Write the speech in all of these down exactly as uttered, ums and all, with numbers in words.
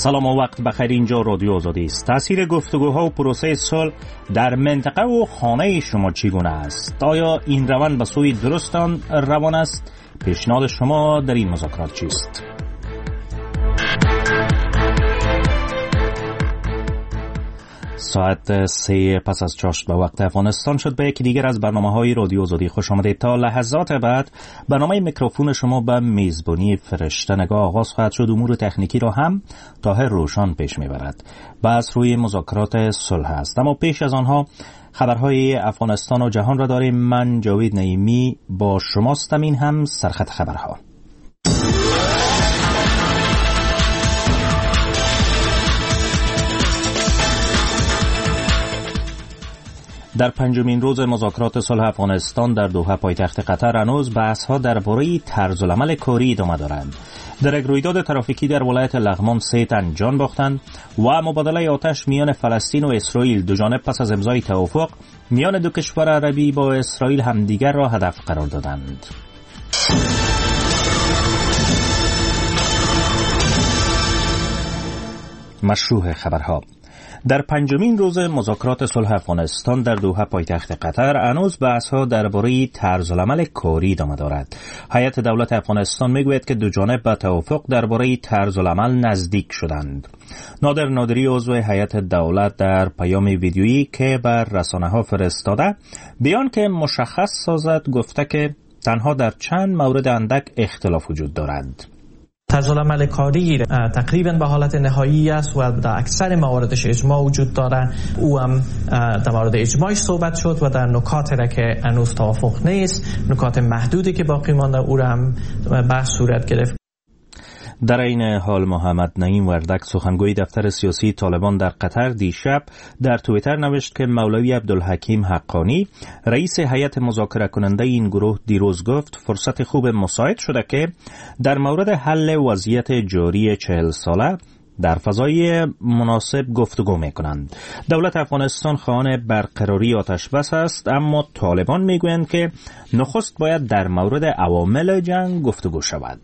سلام و وقت بخیر. اینجا رادیو آزادی است. تاثیر گفتگوها و پروسه صلح در منطقه و خانه شما چگونه است؟ آیا این روند به سوی درست آن روان است؟ پیشنهاد شما در این مذاکرات چیست؟ ساعت سه پس از چاشت به وقت افغانستان شد. به یکی دیگر از برنامه‌های رادیو آزادی خوش آمدید. تا لحظات بعد برنامه میکروفون شما به میزبانی فرشته نگاه آغاز خواهد شد. امور تکنیکی را هم طاهر روشان پیش میبرد. بحث روی مذاکرات صلح است، اما پیش از آنها خبرهای افغانستان و جهان را داریم. من جاوید نعیمی با شماستم. این هم سرخط خبرها. در پنجمین روز مذاکرات صلح افغانستان در دوحه پایتخت قطر هنوز بحث‌ها درباره طرزالعمل کاری ادامه دارند. در یک رویداد ترافیکی در ولایت لغمان سه تن جان باختند و مبادله آتش میان فلسطین و اسرائیل دو جانب پس از امضای توافق میان دو کشور عربی با اسرائیل همدیگر را هدف قرار دادند. مشروع خبرها. در پنجمین روز مذاکرات صلح افغانستان در دوحه پایتخت قطر هنوز بحث‌ها درباره طرزالعمل کاری ادامه دارد. هیئت دولت افغانستان میگوید که دو جانب به توافق درباره طرزالعمل نزدیک شدند. نادر نادری عضو هیئت دولت در پیام ویدیویی که بر رسانه‌ها فرستاده بیان که مشخص سازد گفته که تنها در چند مورد اندک اختلاف وجود دارد. طرزالعمل کاری تقریبا به حالت نهایی است و در اکثر مواردش اجماع وجود داره. او هم در مورد اجماعش صحبت شد و در نکاتی را که هنوز توافق نیست، نکات محدودی که باقی مانده او را هم بحث صورت گرفت. در این حال محمد نعیم وردک سخنگوی دفتر سیاسی طالبان در قطر دیشب در توییتر نوشت که مولوی عبدالحکیم حقانی رئیس هیئت مذاکره کننده این گروه دیروز گفت فرصت خوب مساعد شده که در مورد حل وضعیت جاری چهل ساله در فضای مناسب گفتگو میکنند. دولت افغانستان خواهان برقراری آتش بس است، اما طالبان میگویند که نخست باید در مورد عوامل جنگ گفتگو شود.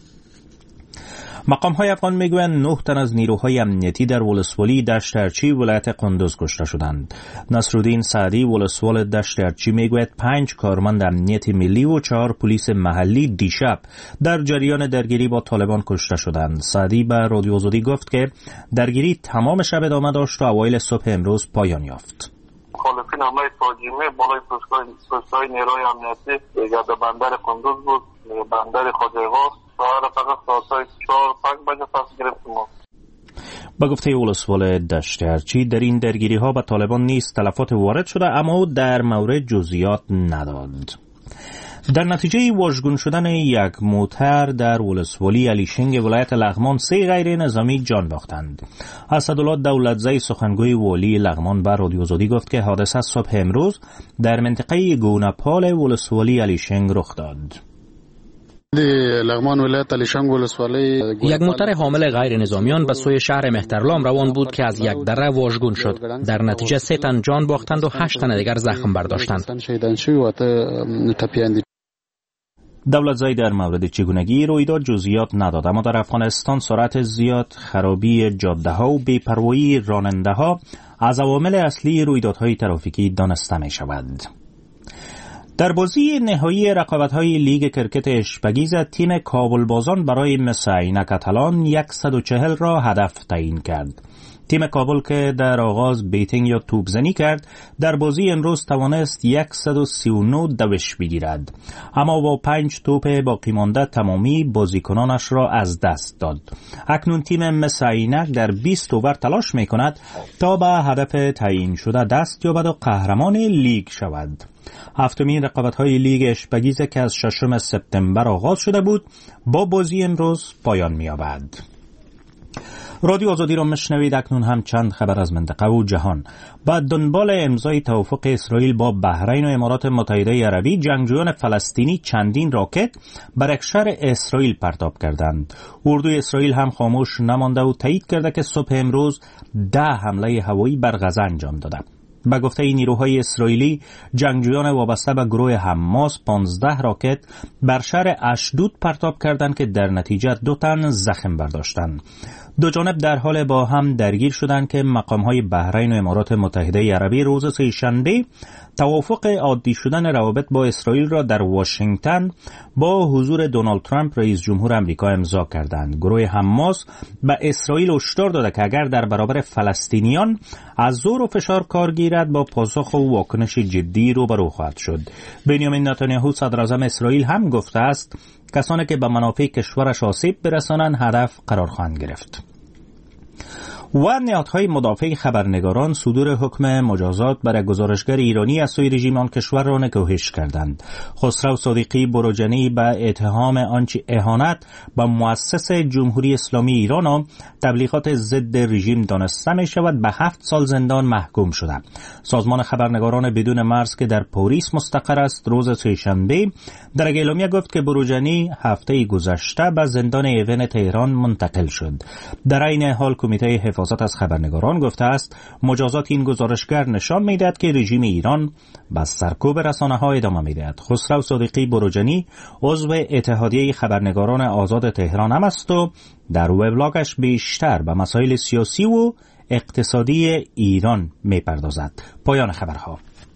مقام های افغان میگویند نه تن از نیروهای امنیتی در ولسوالی دشت ارچی ولایت قندوز کشته شدند. نصرالدین سعدی ولسوال دشت ارچی میگوید پنج کارمند امنیت ملی و چهار پلیس محلی دیشب در جریان درگیری با طالبان کشته شدند. سعدی به رادیو آزادی گفت که درگیری تمام شب ادامه داشت و اوایل صبح امروز پایان یافت. مخالفین حمله فاجعه‌ای بالای پست‌های نیروی امنیتی در بندر قندوز بود، بندر خواجه‌آباد. با گفته ولسوال دشت ارچی در این درگیری ها به طالبان نیز تلفات وارد شده، اما در مورد جزئیات نداد. در نتیجه واژگون شدن یک موتر در ولسوالی علیشنگ ولایت لغمان سه غیر نظامی جان باختند. اسدالله دولتزی سخنگوی والی لغمان به رادیو آزادی گفت که حادثه صبح امروز در منطقه گونه‌پال ولسوالی علیشنگ رخ داد. لغمان ولایت علیشنگ ولسوالی یک موتر حامل غیر نظامیان به سوی شهر مهترلام روان بود که از یک دره واژگون شد. در نتیجه سه تن جان باختند و هشت تن دیگر زخم برداشتند. دولتزی در مورد چگونگی رویداد جزئیات نداد، اما در افغانستان سرعت زیاد، خرابی جاده‌ها و بی‌پروایی راننده‌ها از عوامل اصلی رویدادهای ترافیکی دانسته می‌شود. در بازی نهایی رقابت‌های لیگ کرکت اشپگیز تیم کابلبازان برای مس عینک اتلان صد و چهل را هدف تعیین کرد. تیم کابل که در آغاز بیتینگ یا توپزنی کرد در بازی امروز توانست صد و سی و نه دوش بگیرد، اما با پنج توپ باقی مانده تمامی بازیکنانش را از دست داد. اکنون تیم مس عینک در بیست اوور تلاش می‌کند تا به هدف تعیین شده دست یابد و قهرمان لیگ شود. هفتمین رقابت‌های لیگ اشپگیز که از ششم سپتامبر آغاز شده بود با بازی امروز پایان می‌یابد. رادیو آزادی را مشنوید. اکنون هم چند خبر از منطقه و جهان. بعد دنبال امضای توافق اسرائیل با بحرین و امارات متحده عربی، جنگجویان فلسطینی چندین راکت بر یک شهر اسرائیل پرتاب کردند. اردوی اسرائیل هم خاموش نمانده و تایید کرده که صبح امروز ده حمله هوایی بر غزه انجام داده. به گفته نیروهای اسرائیلی، جنگجویان وابسته به گروه حماس پانزده راکت بر شهر اشدود پرتاب کردند که در نتیجه دو تن زخم برداشتند. دو جانب در حال با هم درگیر شدند که مقام‌های بحرین و امارات متحده عربی روز سه‌شنبه توافق عادی شدن روابط با اسرائیل را در واشنگتن با حضور دونالد ترامپ رئیس جمهور آمریکا امضا کردند. گروه حماس به اسرائیل هشدار داده که اگر در برابر فلسطینیان از زور و فشار کار گیرد با پاسخ و واکنش جدی روبرو خواهد شد. بنیامین نتانیاهو صدراعظم اسرائیل هم گفته است کسانی که به منافع کشورش آسیب برسانند هدف قرار خواهند گرفت. و نهادهای مدافع خبرنگاران صدور حکم مجازات برای گزارشگر ایرانی از سوی رژیم آن کشور را نکوهش کردند. خسرو صادقی بروجنی به اتهام آنچه اهانت به مؤسس جمهوری اسلامی ایران و تبلیغات ضد رژیم دانسته می شود به هفت سال زندان محکوم شده. سازمان خبرنگاران بدون مرز که در پاریس مستقر است روز سه‌شنبه در اعلامیه گفت که بروجنی هفته گذشته به زندان ایون تهران منتقل شد. در این حال کمیته حفاظت از خبرنگاران گفته است مجازات این گزارشگر نشان می‌دهد که رژیم ایران به سرکوب رسانه‌ها ادامه می‌دهد. خسرو صادقی بروجنی عضو اتحادیه خبرنگاران آزاد تهران هم است و در وبلاگش بیشتر به مسائل سیاسی و اقتصادی ایران می‌پردازد. پایان خبرها.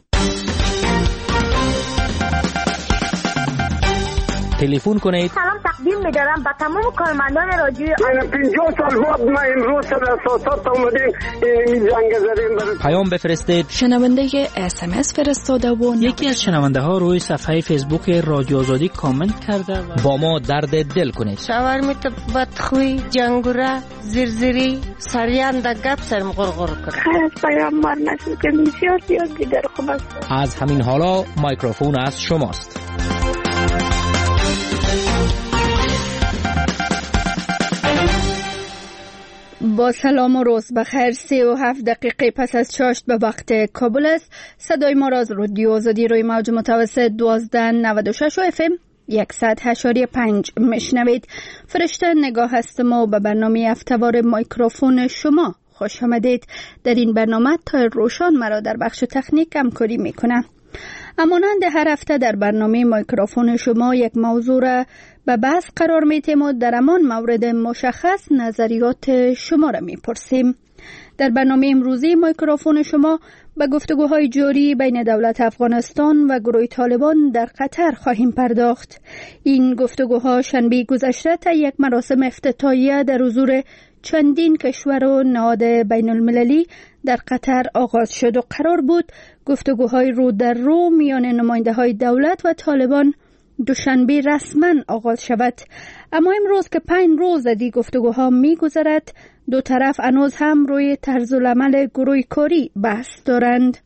تلفن کنید. سلام تقدیم می‌دارم به تمام کارمندان رادیوی من پنجاه سال بعد ما امروز در اساسات اومدیم این زنگ زدیم. پیام بفرستید. شنونده اس ام اس فرستاده و یکی از شنونده ها روی صفحه فیسبوک رادیو آزادی کامنت کرده و با ما درد دل کنید. شاورمیت بدخوی جنگوره زرزری سریان د گپ سرم غرغر کرد. خیر از پیام مار نشد که بسیار زیاد بیدار خوب است. از همین حالا میکروفون از شماست. با سلام و روز بخیر. سی و هفت دقیقه پس از چاشت به وقت کابل است. صدای ما را از رادیو آزادی روی موج متوسط دوازده نود و شش و اف ام صد و هشت و پنج میشنوید. فرشته نگاه هستم و به برنامه هفته‌وار میکروفون شما خوش آمدید. در این برنامه تا روشان مرا در بخش تکنیک همکاری میکنه. همانند هر هفته در برنامه میکروفون شما یک موضوع را به بحث قرار میتیم و در همان مورد مشخص نظریات شما را میپرسیم. در برنامه امروزی میکروفون شما به گفتگوهای جاری بین دولت افغانستان و گروه طالبان در قطر خواهیم پرداخت. این گفتگوها شنبه گذشته تا یک مراسم افتتاحیه در حضور چندین کشور و نهاد بین المللی در قطر آغاز شد و قرار بود گفتگوهای رو در رو میان نماینده های دولت و طالبان دوشنبه رسما آغاز شود. اما امروز که پنج روز از این گفتگوها میگذرد دو طرف هنوز هم روی طرز العمل گروه کاری بحث دارند.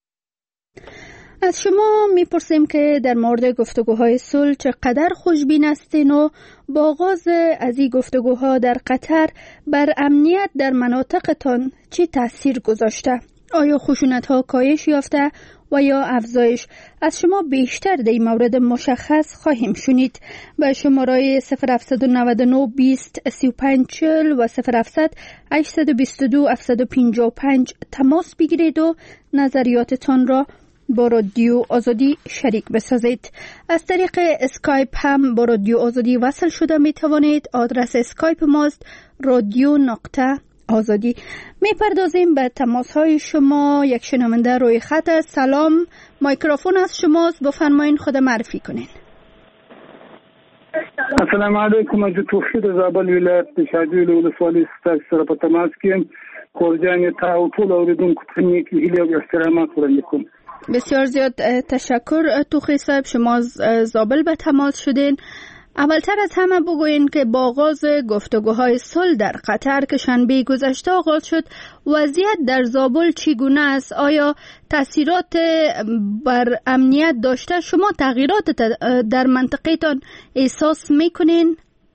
از شما میپرسیم که در مورد گفتگوهای صلح چقدر خوشبین هستین و با آغاز از این گفتگوها در قطر بر امنیت در مناطقتان چی تاثیر گذاشته؟ آیا خشونت‌ها کاهش یافته و یا افزایش؟ از شما بیشتر در این مورد مشخص خواهیم شنید. به شماره صفر هفت نه نه بیست سی و پنج چهل و صفر هفت هشت دو دو هفت پنج پنج تماس بگیرید و نظریاتتان را با رادیو آزادی شریک بسازید. از طریق اسکایپ هم با رادیو آزادی وصل شده می توانید. آدرس اسکایپ ماست رادیو نقطه آزادی. می پردازیم به تماس های شما. یک شنونده روی خط است. سلام، میکروفون از شماست، بفرمایید خود معرفی کنین. السلام علیکم. از توفیق زابل ولایت شاجوی ولسوالی ستاسو سره په تماس کې کورجان تا او ټول اوریدونکو ته نیک هیله او احترامات وړاندې کوم. بسیار زیاد تشکر توخی صاحب، شما از زابل به تماس شدین. اولتر از همه بگوین که با آغاز گفتگوهای صلح در قطر که شنبه گذشته آغاز شد وضعیت در زابل چگونه است؟ آیا تاثیرات بر امنیت داشته؟ شما تغییرات در منطقه تان احساس میکنین؟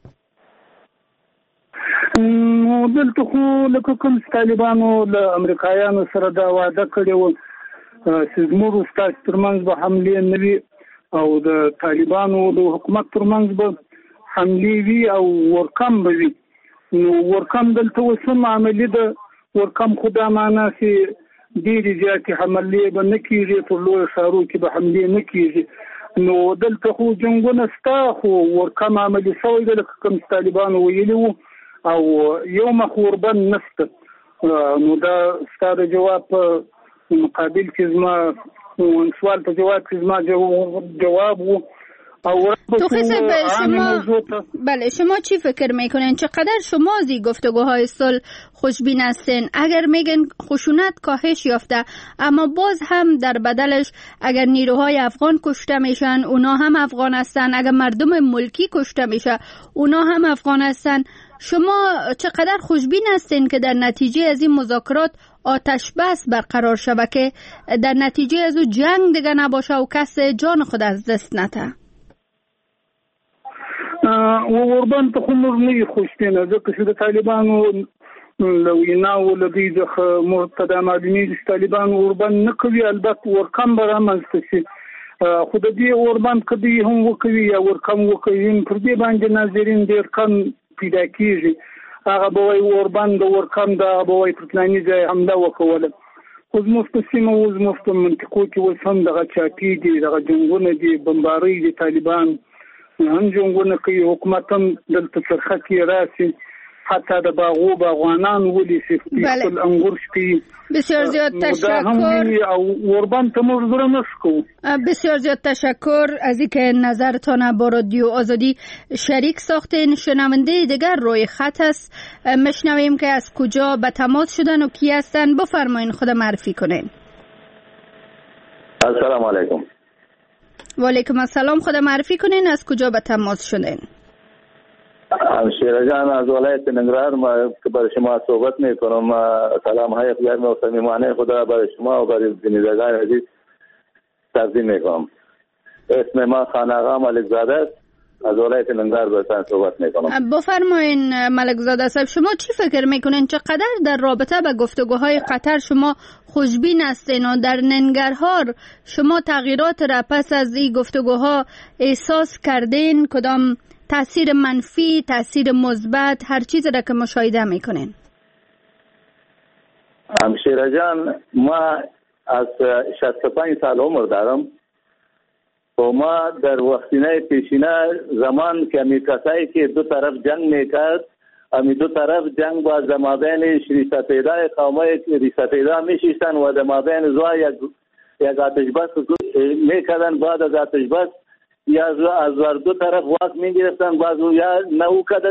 دلته خو لکه کوم طالبانو له امریکایانو سره دا وعده کړې و چې زموږ ستاسو ترمنځ به حملې نه وي او د طالبانو د حکومت ترمنځ به حملې وي او ورکم به وي. نو ورکم دلته اوس هم عملي ده. ورکم خو دا معنا چې ډېرې زیاتې حملې به نه کېږي، پر لویو ښارو کې به حملې نه کېږي. نو دلته خو جنګونه شته، خو ورکم عملي شوی دی لکه کوم چې طالبانو ویلي وو. او یو مخ اوربند نشته. نو دا ستاسو جواب په مقابل کې زما سوال په جواب کې زما جواب وو. تو خیلی شما بله شما چی فکر میکنین؟ چقدر شما زی گفتگوهای صلح خوشبین هستین؟ اگر میگن خشونت کاهش یافته اما باز هم در بدلش اگر نیروهای افغان کشته میشن اونا هم افغان هستن، اگر مردم ملکی کشته میشه اونا هم افغان هستن، شما چقدر خوشبین هستین که در نتیجه از این مذاکرات آتش بس برقرار شود که در نتیجه از او جنگ دیگه نباشه و کس جان خود از دست نته؟ و اوربند ته خو موږ نه خوشبینه ځکه چې د طالبانو له ویناو له دوی څخه مرتدا معلومیږي چې طالبان اوربند نه کوي، البته ورکم به رامنځته شي، خو د دې اوربند که دوی هم وکوي یا ورکم وکوي پر دې باندې ناظرین ډېر کم پیدا کېږي. هغه به وایي اوربند د ورکم ده، هغه به وایي پر فلاني ځای حمله وکوله. خو زموږ په سیمه اوس زموږ په منطقو کې اوس هم دغه چاپي دي، دغه جنګونه دي، بمبارۍ دي، طالبان هم جنګونه کوي، حکومت هم دلته څرخه کې راسي، حتی د باغو باغوانان ولیسي خپل انګور شپي. بسیار زیاد تشکر. اوربند ته موږ زړه نشکو. بسیار زیاد تشکر از اینکه نظرتان با رادیو آزادی شریک ساختین. شنونده دیگر روی خط است، مشنویم که از کجا به تماس شدن و کی هستن. بفرمایین خود معرفی کنین. السلام علیکم. و علیکم السلام. خود معرفی کنین از کجا به تماس شدین؟ همشیره جان از ولایت ننگرهار ما که برای شما صحبت میکنم. سلام های گرم و صمیمانه خدا برای شما و برای بینندگان عزیز تقدیم میکنم. اسم ما خان آقا ملک زاده است، از ولایت ننگرهار براتون صحبت میکنم. بفرمایین ملک زاده صاحب، شما چی فکر میکنین چقدر در رابطه با گفتگوهای قطر شما خوشبین هستین و در ننگرهار شما تغییرات را پس از این گفتگوها احساس کردین؟ کدام تاثیر منفی، تاثیر مثبت، هر چیزی را که مشاهده میکنین؟ همشیره جان ما از شصت و پنج سال عمر دارم و ما در وقتینه پیشینه زمان که می کسایی که دو طرف جنگ میکرد، امی دو طرف جنگ با زمابین ریسه پیدا قومه ریسه پیدا میشیستن و زمابین زوا یک یک آتش بس میکردن. بعد از آتش بس یا از دو طرف واک میگرفتن، بعضو یا نو کده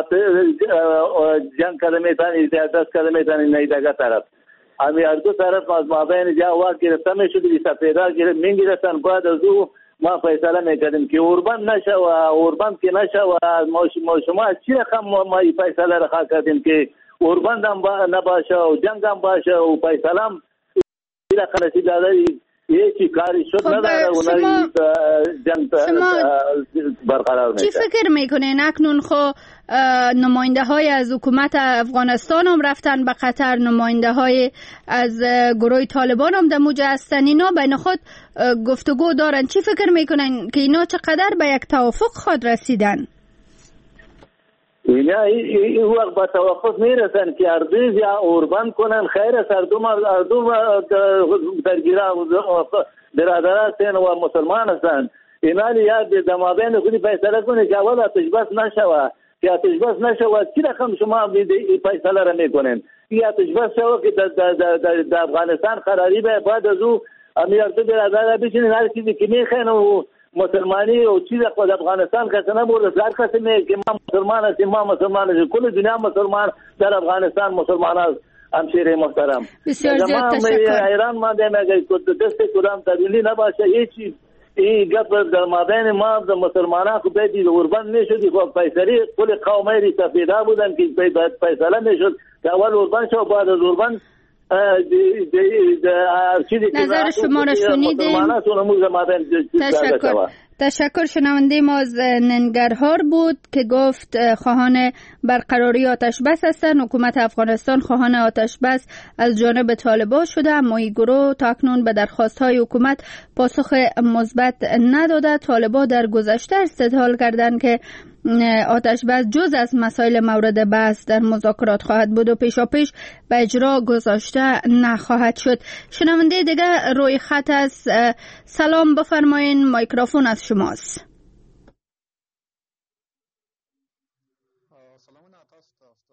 جنگ کده میتن دست کده میتن نیدگه طرف امی از دو طرف از مابین جا واک گرفته میشد، ریسه پیدا میگرفتن. بعد از او ما فیصله میکردیم که اوربند نشه و اوربند که نشه و ما شما چی رقم ما فیصله رخوا کردیم که اوربند هم نباشه و جنگ هم باشه و فیصله هم خلاصی داده یکی کاری شد نداره و جنگ برقرار میشه. چی فکر میکنین اکنون خو نماینده های از حکومت افغانستان هم رفتن به قطر، نماینده های از گروه طالبان هم در موجه هستن، اینا بین خود گفتگو دارن، چی فکر میکنن که اینا چقدر به یک توافق خود رسیدن؟ اینا این وقت به توافق میرسن که اردویز یا اوربند کنن، خیر است اردوم اردوم درگیره برادر هستن و مسلمان هستن. اینا یا دمابین خودی فیصله کنه که اول آتش بس نشوه، که آتش بس نشوه چی رقم شما فیصله را میکنین؟ که آتش بس شوه که در افغانستان قراری به بعد از او امی اردو برادر بشینین هر چیزی که میخین و مسلمانی و چیز خود افغانستان کسی نبود، هر کسی میگه که ما مسلمان هستیم، ما مسلمان هستیم، کل دنیا مسلمان در افغانستان مسلمان است. همشیره محترم بسیار زیاد تشکر. ایران مانده میگه دست کدام تبدیلی نباشه هیچی. این گپ در مابین ما در مسلمانان خود بیدی اوربند میشد، خب فیصلی کل قومه ری سفیده بودن که فیصله میشد که اول اوربند شد، بعد از اوربند نظر شما را شنیدیم. تشکر. تشکر. شنونده ما از ننگرهار بود که گفت خواهان برقراری آتش بس هستند. حکومت افغانستان خواهان آتش بس از جانب طالبان شده، اما این گروه تا اکنون به درخواست های حکومت پاسخ مثبت نداده. طالبان در گذشته استدلال کردند که آتش بس جز از مسائل مورد بحث در مذاکرات خواهد بود و پیشاپیش به اجرا گذاشته نخواهد شد. شنونده دیگر روی خط است. سلام، بفرمایین، میکروفون از شماست.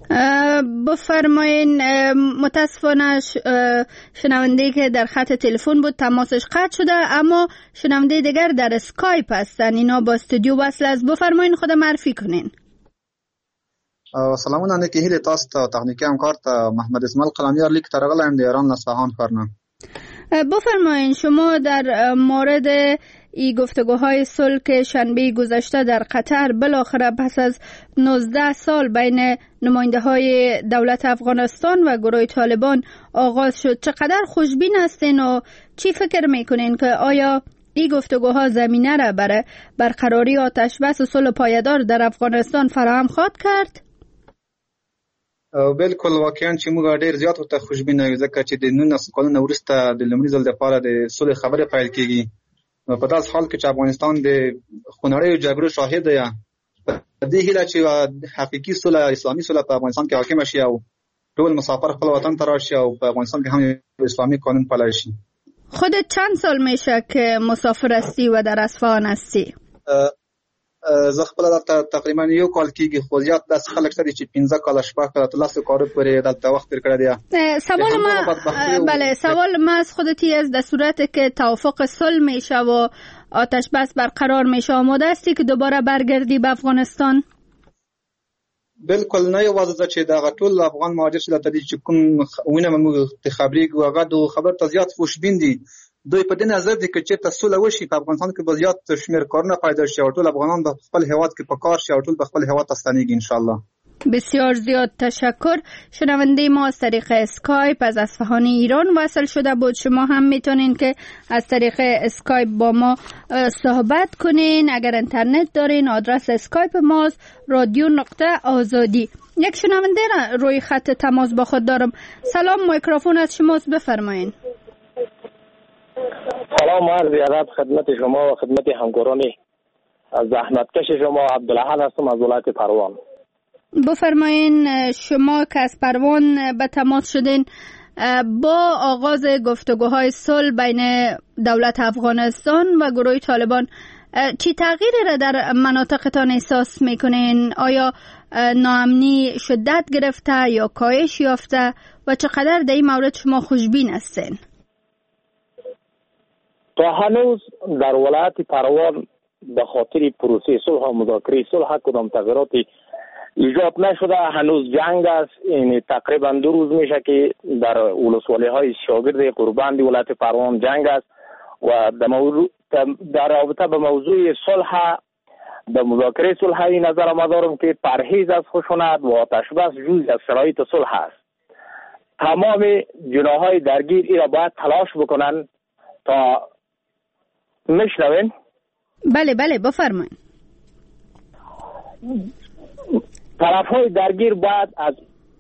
بفرمایین. متاسفانه شنونده که در خط تلفن بود تماسش قطع شده، اما شنونده دیگر در اسکایپ هستن، اینا با استودیو وصل است. بفرمایین خود معرفی کنین. سلامونه نه که هیله تاسو ته تخنیکی همکار ته محمد اسماعیل قلمیار لیک ترغلم د ایران اصفهان ښارنه. بفرمایین شما در مورد این گفتگوهای صلح که شنبه گذشته در قطر بالاخره پس از نوزده سال بین نماینده های دولت افغانستان و گروه طالبان آغاز شد، چقدر خوشبین هستین و چی فکر میکنین که آیا این گفتگوها زمینه را برای برقراری آتش بس و صلح پایدار در افغانستان فراهم خواهد کرد؟ بالکل واقعا چې موږ ډیر زیات ورته خوشبین یو، ځکه چې د نولس کلونو وروسته د لومړي ځل لپاره د صلح خبرې پیل کیږي. په داس حال کې چې افغانستان د خونړیو جګړو شاهد دی، په دې هیله چې حقیقي صلح اسلامي صلح په افغانستان کې حاکم شي او ټول مسافر خپل وطن ته راشي او په افغانستان کې هم اسلامي قانون پلی شي. خودت چند سال میشه که مسافر هستی و در اصفهان هستی؟ زه خپل دلته تقریبا یو کال کېږي، خو زیات داسې خلک شته چې پنځه کاله شپږ کاله تر لسو کالو پورې دلته وخت تېر کړی دی. سوال ما بله سوال ما از خودتی است، در صورت که توافق صلح میشه و آتش بس برقرار میشه آماده هستی که دوباره برگردی به افغانستان؟ بالکل نه یوازې زه چې دغه ټول افغان مهاجر چې دلته دي چې کوم وینم موږ ته خبرېږو هغه د خبر ته زیات خوشبین دي. دوی په دې نظر دي چې چېرته سوله وشي په افغانستان کې به زیات شمېر کارونه پیدا شي او ټول افغانان به خپل هیواد کې په کار شي او ټول به خپل هیواد ته ستنېږي انشاءالله. بسیار زیاد تشکر. شنونده ما از طریق اسکایپ از اصفهان ایران وصل شده بود. شما هم میتونین که از طریق اسکایپ با ما صحبت کنین. اگر اینترنت دارین آدرس اسکایپ ماست رادیو نقطه آزادی. یک شنونده را روی خط تماس با خود دارم. سلام، میکروفون از شماست، بفرمایین. سلام عرض ادب خدمت شما و خدمت همکارانی. از زحمتکش شما عبدالاحد هستم از ولایت پروان. بفرمایین شما که از پروان به تماس شدین، با آغاز گفتگوهای صلح بین دولت افغانستان و گروه طالبان چی تغییری را در مناطقتان احساس میکنین؟ آیا ناامنی شدت گرفته یا کاهش یافته و چقدر در این مورد شما خوشبین هستین؟ تا هنوز در ولایت پروان به خاطر پروسه صلح و مذاکره صلح کدام تغییراتی ایجاد نشده. هنوز جنگ است. این تقریبا دو روز میشه که در ولسوالی های شاگرد قربان ولایت پروان جنگ است و در موضوع در رابطه به موضوع صلح به مذاکره صلح این نظر ما دارم که پرهیز از خشونت و آتش بس جزئی از شرایط صلح است. تمام جناحهای درگیر این را باید تلاش بکنن تا میشنوین؟ بله بله بفرمایید. طرف های درگیر باید از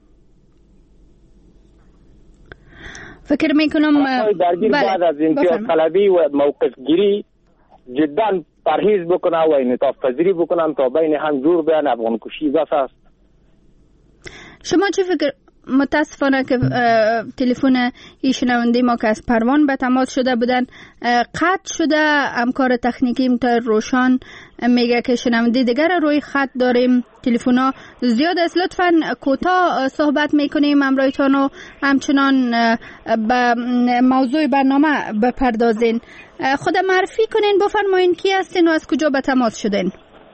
فکر میکنم طرف های درگیر بله. باید از امتیاز طلبی و موقف گیری جدا پرهیز بکنن و انعطاف پذیری بکنن تا بین هم جور بیان. افغان کشی بس است. شما چه فکر؟ متاسفانه که تلفن این شنونده ما که از پروان به تماس شده بودن قطع شده. همکار تکنیکی متر روشان میگه که شنونده دیگر روی خط داریم. تلفن‌ها زیاد است، لطفاً کوتاه صحبت میکنیم همراهتان و همچنان به موضوع برنامه بپردازین. خود معرفی کنین، بفرمایین کی هستین و از کجا به تماس شدین؟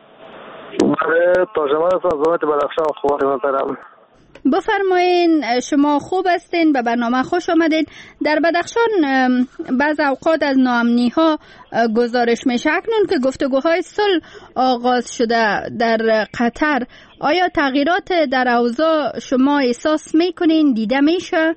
ترجمان از ولایت بدخشان خوبی محترم. بفرمایین شما خوب هستین، به برنامه خوش آمدین. در بدخشان بعض اوقات از ناامنی ها گزارش میشه. اکنون که گفتگوهای صلح آغاز شده در قطر، آیا تغییرات در اوضاع شما احساس میکنین، دیده میشه؟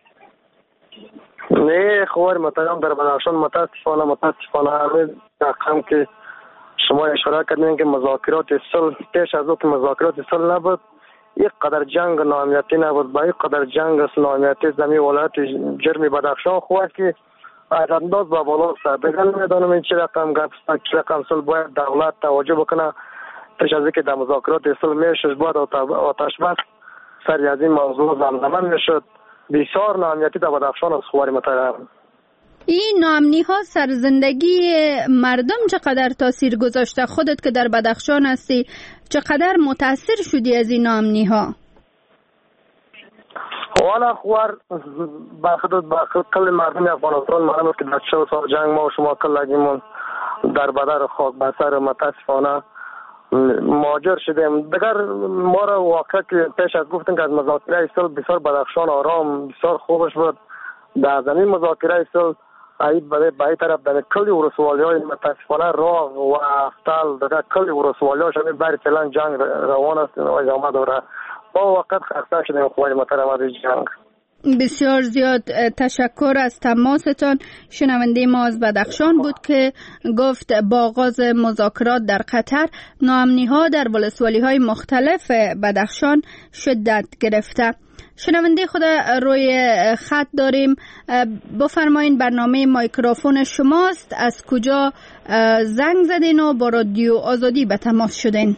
نه خوار محترم، در بدخشان متاسفانه متاسفانه همه رقم که شما اشاره کردین که مذاکرات صلح پیش از او که مذاکرات صلح نبود، یک قدر جنگ ناامنیتی نبود. با یک قدر جنگ ناامنیتی زمین ولایت جرم بدخشان خواهد که از انداز با بالا است. بگن میدانم این چه رقم گفت چه رقم صلح باید دولت توجه بکنه. پیش از اینکه در مذاکرات صلح میشه باید آتش بس سر از این موضوع زمزمه میشد. بسیار ناامنیتی در بدخشان است خوار محترم. این ناامنی ها سر زندگی مردم چقدر تاثیر گذاشته؟ خودت که در بدخشان هستی چقدر متاثر شدی از این ناامنی ها؟ والا خوار بخدود بخد کل مردم افغانستان معلومه که در چهل سال جنگ ما و شما کل لگیمون در بدر خاک بسر متاسفانه مهاجر شدیم. دیگر ما را واقعا که پیش از گفتن که از مذاکره صلح بسیار بدخشان آرام بسیار خوبش بود. در زمین مذاکره صلح ای برای به طرف در کلی ورسوالی های متاسفانه راه و افتال در کلی ورسوالی ها شده بر فعلا جنگ روان است و ادامه داره. با وقت خسته شدیم خواه محترم از جنگ. بسیار زیاد تشکر از تماستان. شنونده ما از بدخشان بود که گفت با آغاز مذاکرات در قطر ناامنی ها در ولسوالی های مختلف بدخشان شدت گرفته. شنونده خود روی خط داریم، بفرمایین برنامه مایکروفون شماست، از کجا زنگ زدین و با رادیو آزادی به تماس شدین؟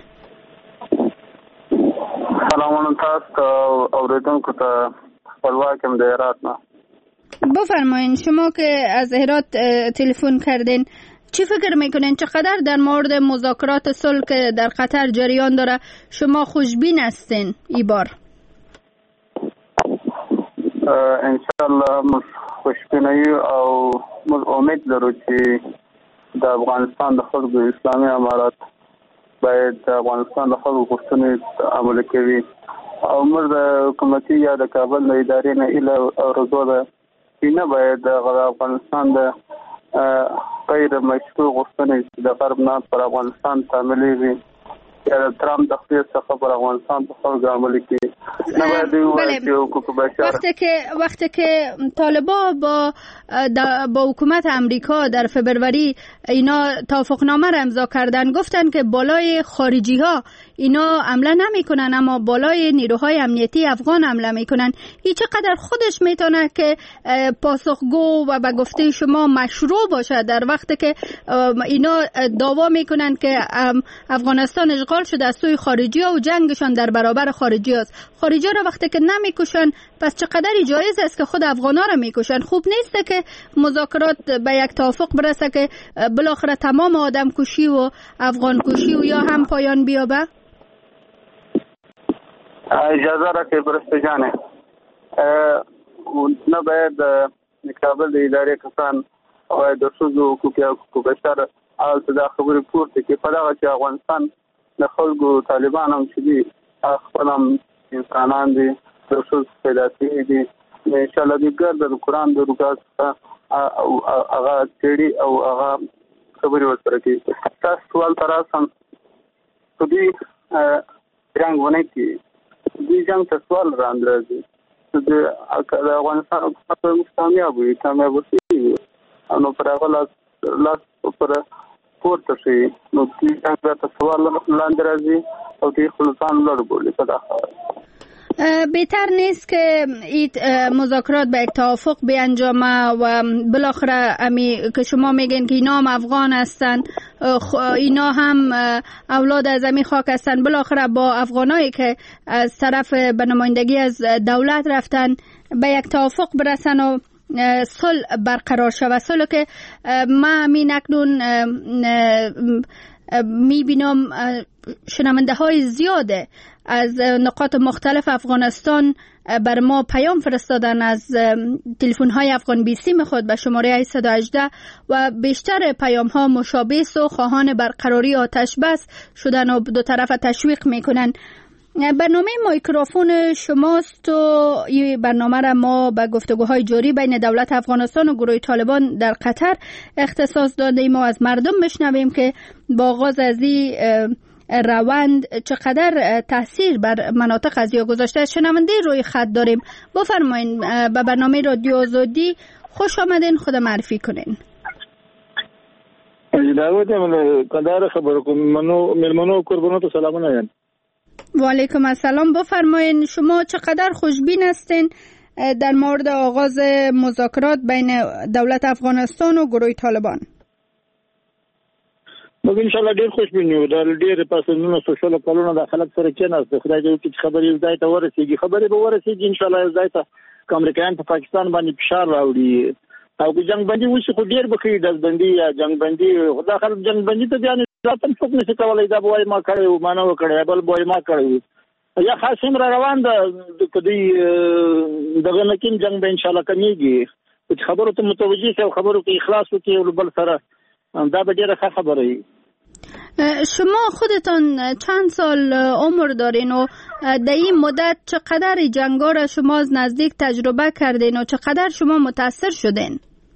سلام تاسو اوریدونکو ته خپلواکم د هرات نه. بفرمایین شما که از هرات تلفن کردین چی فکر میکنین چقدر در مورد مذاکرات صلح که در قطر جریان داره شما خوشبین هستین ای بار؟ انشاءالله موږ خوشبینه یو او موږ امید لرو چې د افغانستان د خلکو اسلامي امارات باید د افغانستان د خلکو غوښتنې عملي کوي او موږ د حکومتي یا د کابل د ادارې نه ایله ارزو ده چې نه باید د افغانستان د غیر مشروع غوښتنې د غرب نه پر افغانستان تعمیلېږي یا د ترامپ د خپل څخه پر افغانستان په خلکو عملي کوي. وقتی که وقتی که طالبا با با حکومت امریکا در فبروری اینا توافقنامه را امضا کردن، گفتن که بالای خارجی ها اینا حمله نمیکنن اما بالای نیروهای امنیتی افغان حمله میکنن. این چقدر خودش میتونه که پاسخگو و به گفته شما مشروع باشه در وقتی که اینا دعوا میکنن که افغانستان اشغال شده از سوی خارجی ها و جنگشان در برابر خارجی هست. خارجی ها را وقتی که نمیکشن پس چقدر جایز است که خود افغان ها را میکشن؟ خوب نیست که مذاکرات به یک توافق برسه که بالاخره تمام آدم کشی و افغان کشی و یا هم پایان بیابه؟ اجازه را که برسته جانه نه باید کابل د ادارې کسان او د ښځو حقوقو بشر او دا خبرې پورته کې په دغه چې افغانستان د خلکو طالبان هم چې دي خپل هم انسانان دي د ښځو پیدا شوي دي انشاءالله دوی ګرده د قرآن د روګا څخه هغه څېړي او هغه خبرې ورسره کوي. تاسو سوال ته راسم که دوی جنګ ونه کړي دوی جنګ ته سوال راندرځي د افغانستان حکومت کامیاب وي کامیاب وي نو پر هغه لاس لاس پر پورته شي نو دوی جنګ ته سوال لاندې راځي او دوی خلصان لړ بولي په داخل. بهتر نیست که این مذاکرات به یک توافق بیانجامه و بالاخره امی که شما میگین که اینا هم افغان هستن اینا هم اولاد از امی خاک هستن بالاخره با افغانایی که از طرف به نمایندگی از دولت رفتن به یک توافق برسن و صلح برقرار شود. صلح که ما همین اکنون میبینم شنونده های زیاده از نقاط مختلف افغانستان بر ما پیام فرستادن از تلفن های افغان بیسیم خود به شماره هشت یک هشت و بیشتر پیام ها مشابه و خواهان برقراری آتش بس شدن و دو طرف تشویق میکنن. برنامه مایکروفون شماست و این برنامه را ما به گفتگوهای جاری بین دولت افغانستان و گروه طالبان در قطر اختصاص داده ایم و از مردم بشنویم که با آغاز از این روند چقدر تاثیر بر مناطق از یا گذاشته. شنونده روی خط داریم، بفرمایین به برنامه رادیو آزادی خوش آمدین، خود معرفی کنین. دعوت من کندهار خبر کوم منو ملمنو قربانو سلامونه یم. و علیکم السلام. بفرمایین شما چقدر خوشبین هستین در مورد آغاز مذاکرات بین دولت افغانستان و گروه طالبان؟ موږ ان شاء الله ډیر خوشبین یو. د ډیر پاسونو سوشل کولونو د خلک سره کېناست خدای دې چې خبرې یو ځای ته ورسیږي خبرې به ورسیږي ان شاء الله یو ځای ته امریکایان په پاکستان باندې فشار راوړي او که جنگ بندي وشي خو ډیر به ښه د بندي یا جنگ بندي خدا خلک جنگ بندي ته بیا نه راتم څوک نشي کولای دا به ما کړی و ما نه وکړی بل به ما کړی یا خاصم را روان ده کدی دغه نکیم جنگ به ان شاء الله کمیږي چې خبرو ته متوجي شو خبرو کې اخلاص وکړي او بل سره دا به ډیره ښه خبره وي. شما خودتان چند سال عمر دارین و در این مدت چقدر جنگا را شما از نزدیک تجربه کردین و چقدر شما متاثر شدین؟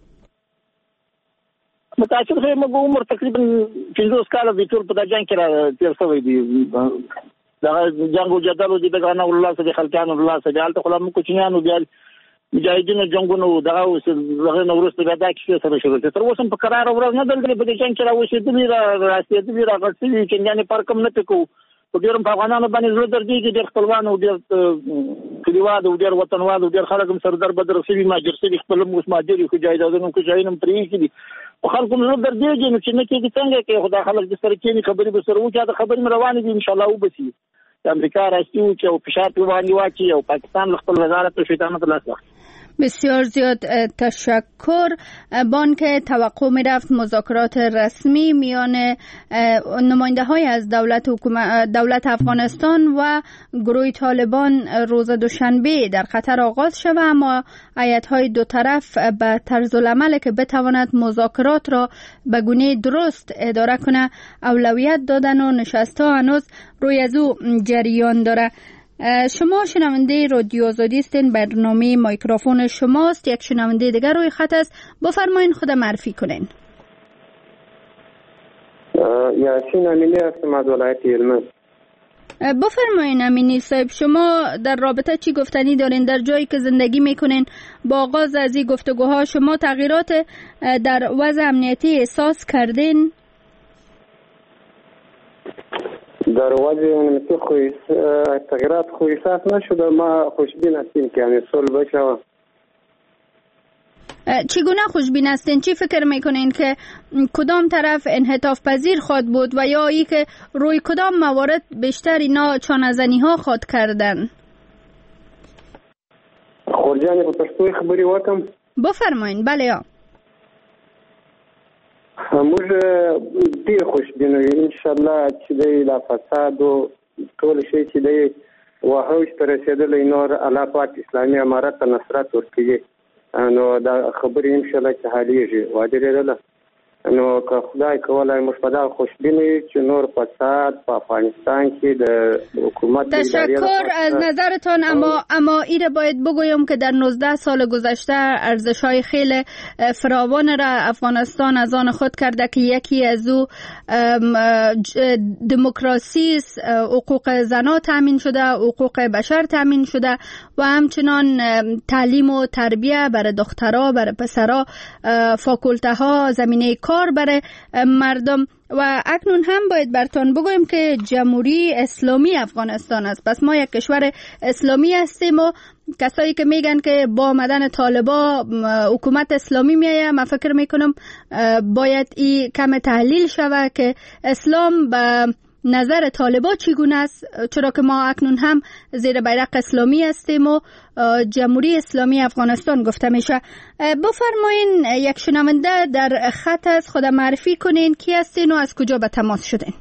متاثر شوم مګ عمر تقریبا پنځوس کاله د ټول په جنگ کې را تیر شوی دی. دا جنگ او جدل دي دغه نه الله سبحانه خلقان الله سبحانه تعالی خپل کوچنیانو بیا مجاهدینو جنگونو دغه اوس دغه نورست بیا دا کیسه سره شروع شوه. تر اوسه په قرار ورځ نه دلته په جنگ کې را وشیدلی را راستېدلی را غړسېدلی چې یعنی پر کم نه پکو په ډیرم په افغانانو باندې زړه درځي چې ډېر خپلوان او ډېر کلیوال او ډېر وطنوال او ډېر خلک هم سردار بدر سوي ماجر سوي خپل موږ ماجر خو جایدادونو کې ځاینم پرې کړي خو خلکو زړه درځي نو چې نه کېږي څنګه کې خدای خلک د سره کې خبرې به سره وکړي دا خبرې روانې دي ان شاء الله وبسي. د امریکا راستي چې او فشار په باندې واچي او پاکستان خپل وزارت په شیطان ته لاس واخلي. بسیار زیاد تشکر. بان که توقع می رفت مذاکرات رسمی میان نماینده های از دولت, دولت افغانستان و گروه طالبان روز دوشنبه در قطر آغاز شود، اما هیئت های دو طرف به طرز العمل که بتواند مذاکرات را به گونه درست اداره کنه اولویت دادن و نشست ها هنوز روی از او جریان داره. شما شنونده رادیو آزادی هستین، برنامه میکروفون شماست. یک شنونده دیگر روی خط است، بفرمایین خود معرفی کنین. یاسین امینی هستم از ولایت هلمند. بفرمایین امینی صاحب، شما در رابطه چی گفتنی دارین؟ در جایی که زندگی میکنین با آغاز از این گفتگوها شما تغییرات در وضع امنیتی احساس کردین؟ در وضع امنیتی خوی تغییرات خوی احساس نشده. ما خوشبین هستیم که یعنی صلح بشه. چگونه خوشبین هستین؟ چی فکر میکنین که کدام طرف انعطاف پذیر خواد بود و یا ای که روی کدام موارد بیشتر اینا چانه‌زنی ها خواد کردن؟ خورجانی با پشتوی خبری وکم. بفرمایین. بله یا موږ ډیر خوشبینه یو ان شاء الله چې د فساد او ټول شی چې د وحوش تر رسیدلې نور الله پاک اسلامي امارت ته نصرت ورکړي نو دا خبرې ان شاء الله چې حالېږي واده لرله نو که خدای کولای موږ په دا خوشبینه چې نور فساد په افغانستان کې د حکومت تشکر از نظرتان. اما اما ایره باید بگویم که در نوزده سال گذشته ارزش‌های خیلی فراوان را افغانستان از آن خود کرده که یکی از او دموکراسی است، حقوق زنان تامین شده، حقوق بشر تامین شده و همچنان تعلیم و تربیت برای دخترها، برای پسرها، فاکولته ها، زمینه کار برای مردم. و اکنون هم باید برتان بگویم که جمهوری اسلامی افغانستان است. پس ما یک کشور اسلامی هستیم و کسایی که میگن که با آمدن طالبا حکومت اسلامی میایه، من فکر میکنم باید این کم تحلیل شود که اسلام به نظر طالبا چگونه است، چرا که ما اکنون هم زیر بیرق اسلامی هستیم و جمهوری اسلامی افغانستان گفته میشه. بفرمایین یک شنونده در خط است، خود معرفی کنین، کی هستین و از کجا به تماس شدین؟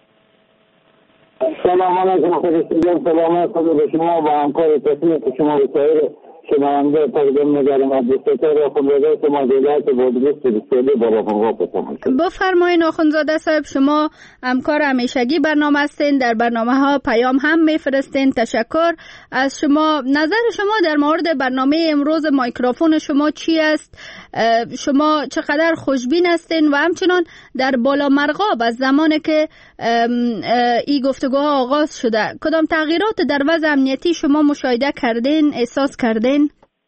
سلام علیکم خودتون، سلام به شما و همکار تصمیم که شما بسیار شنونده تقدیم می‌گردم از دستور آخوندزاده شما دولت بودجست بسیاری بالا فنگاه پسند. بفرمایین آخوندزاده صاحب، شما همکار همیشگی برنامه هستین، در برنامه ها پیام هم میفرستین. تشکر از شما. نظر شما در مورد برنامه امروز میکروفون شما چی است؟ شما چقدر خوشبین هستین و همچنان در بالا مرغاب از زمانی که این گفتگوها آغاز شده کدام تغییرات در وضع امنیتی شما مشاهده کردین، احساس کردین؟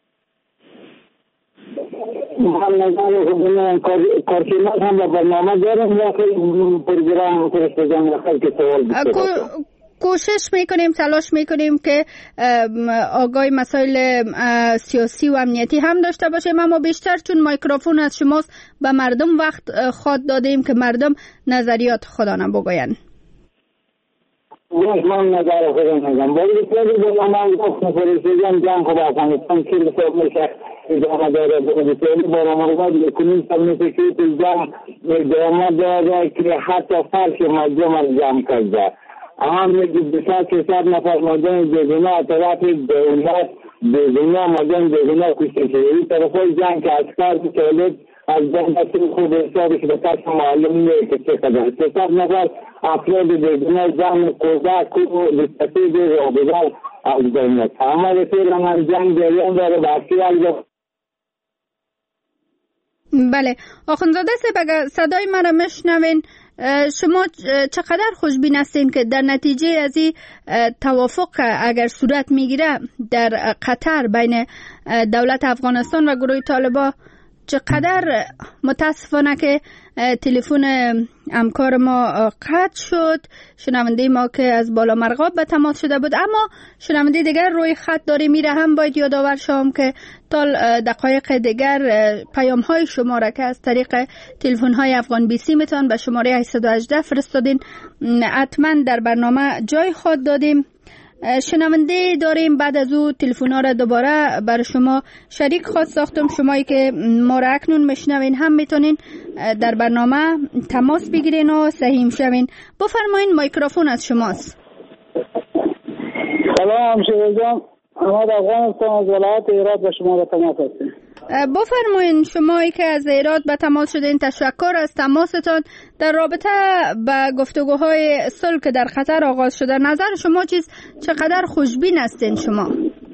من نظر خودم کارشناس هم به برنامه دارم یا پروگرام فرستادن و خلق سوال بکنم. کوشش میکنیم، تلاش میکنیم که آگاهی مسائل سیاسی و امنیتی هم داشته باشیم، اما بیشتر چون میکروفون از شماست به مردم وقت خود دادیم که مردم نظریات خودانه بگوین. من نظر خودم میگم باید بسیاری برنامه گفت فرستادن جنگ خود افغانستان که حساب میشه ادامه داره. بسیاری برنامه باید یکنین سال میشه که جنگ ادامه داره که حتی فرش مردم از جنگ کرده اما میگه بسیار کسات نفر مردم بیگناه طرف دولت بیگناه مردم بیگناه کشته شده. این طرفای جنگ که اسکار که از دولت خوب حسابش به کس معلوم نیست که چه قدر کسات نفر افراد بیگناه جنگ کوزاک و دستید و بدار از دولت اما رسیل من جنگ بیان داره باقی از بله آخوندزاده صاحب اگر صدای مرا میشنوین شما چقدر خوشبین هستین که در نتیجه از این توافق اگر صورت میگیره در قطر بین دولت افغانستان و گروه طالبان چقدر متاسفانه که تلفن همکار ما قطع شد. شنونده ما که از بالا مرغاب به تماس شده بود، اما شنونده دیگر روی خط داره میره هم باید یادآور شوم که تا دقایق دیگر پیام های شما را که از طریق تلفن های افغان بی سی میتون به شماره هشتصد و هجده فرستادین حتما در برنامه جای خود دادیم. شنونده داریم بعد از او تلفن‌ها را دوباره بر شما شریک خواست ساختم. شمایی که ما را اکنون میشنوین هم میتونین در برنامه تماس بگیرین و سهیم شوین. بفرمایین میکروفون از شماست. سلام شیرین جان، احمد افغانستان از ولایت هرات به شما را تماس هستیم. بفرمایین شمایی که از هرات به تماس شدین، تشکر از تماستان. در رابطه به گفتگوهای صلح که در قطر آغاز شده نظر شما چیز چقدر خوشبین هستین شما؟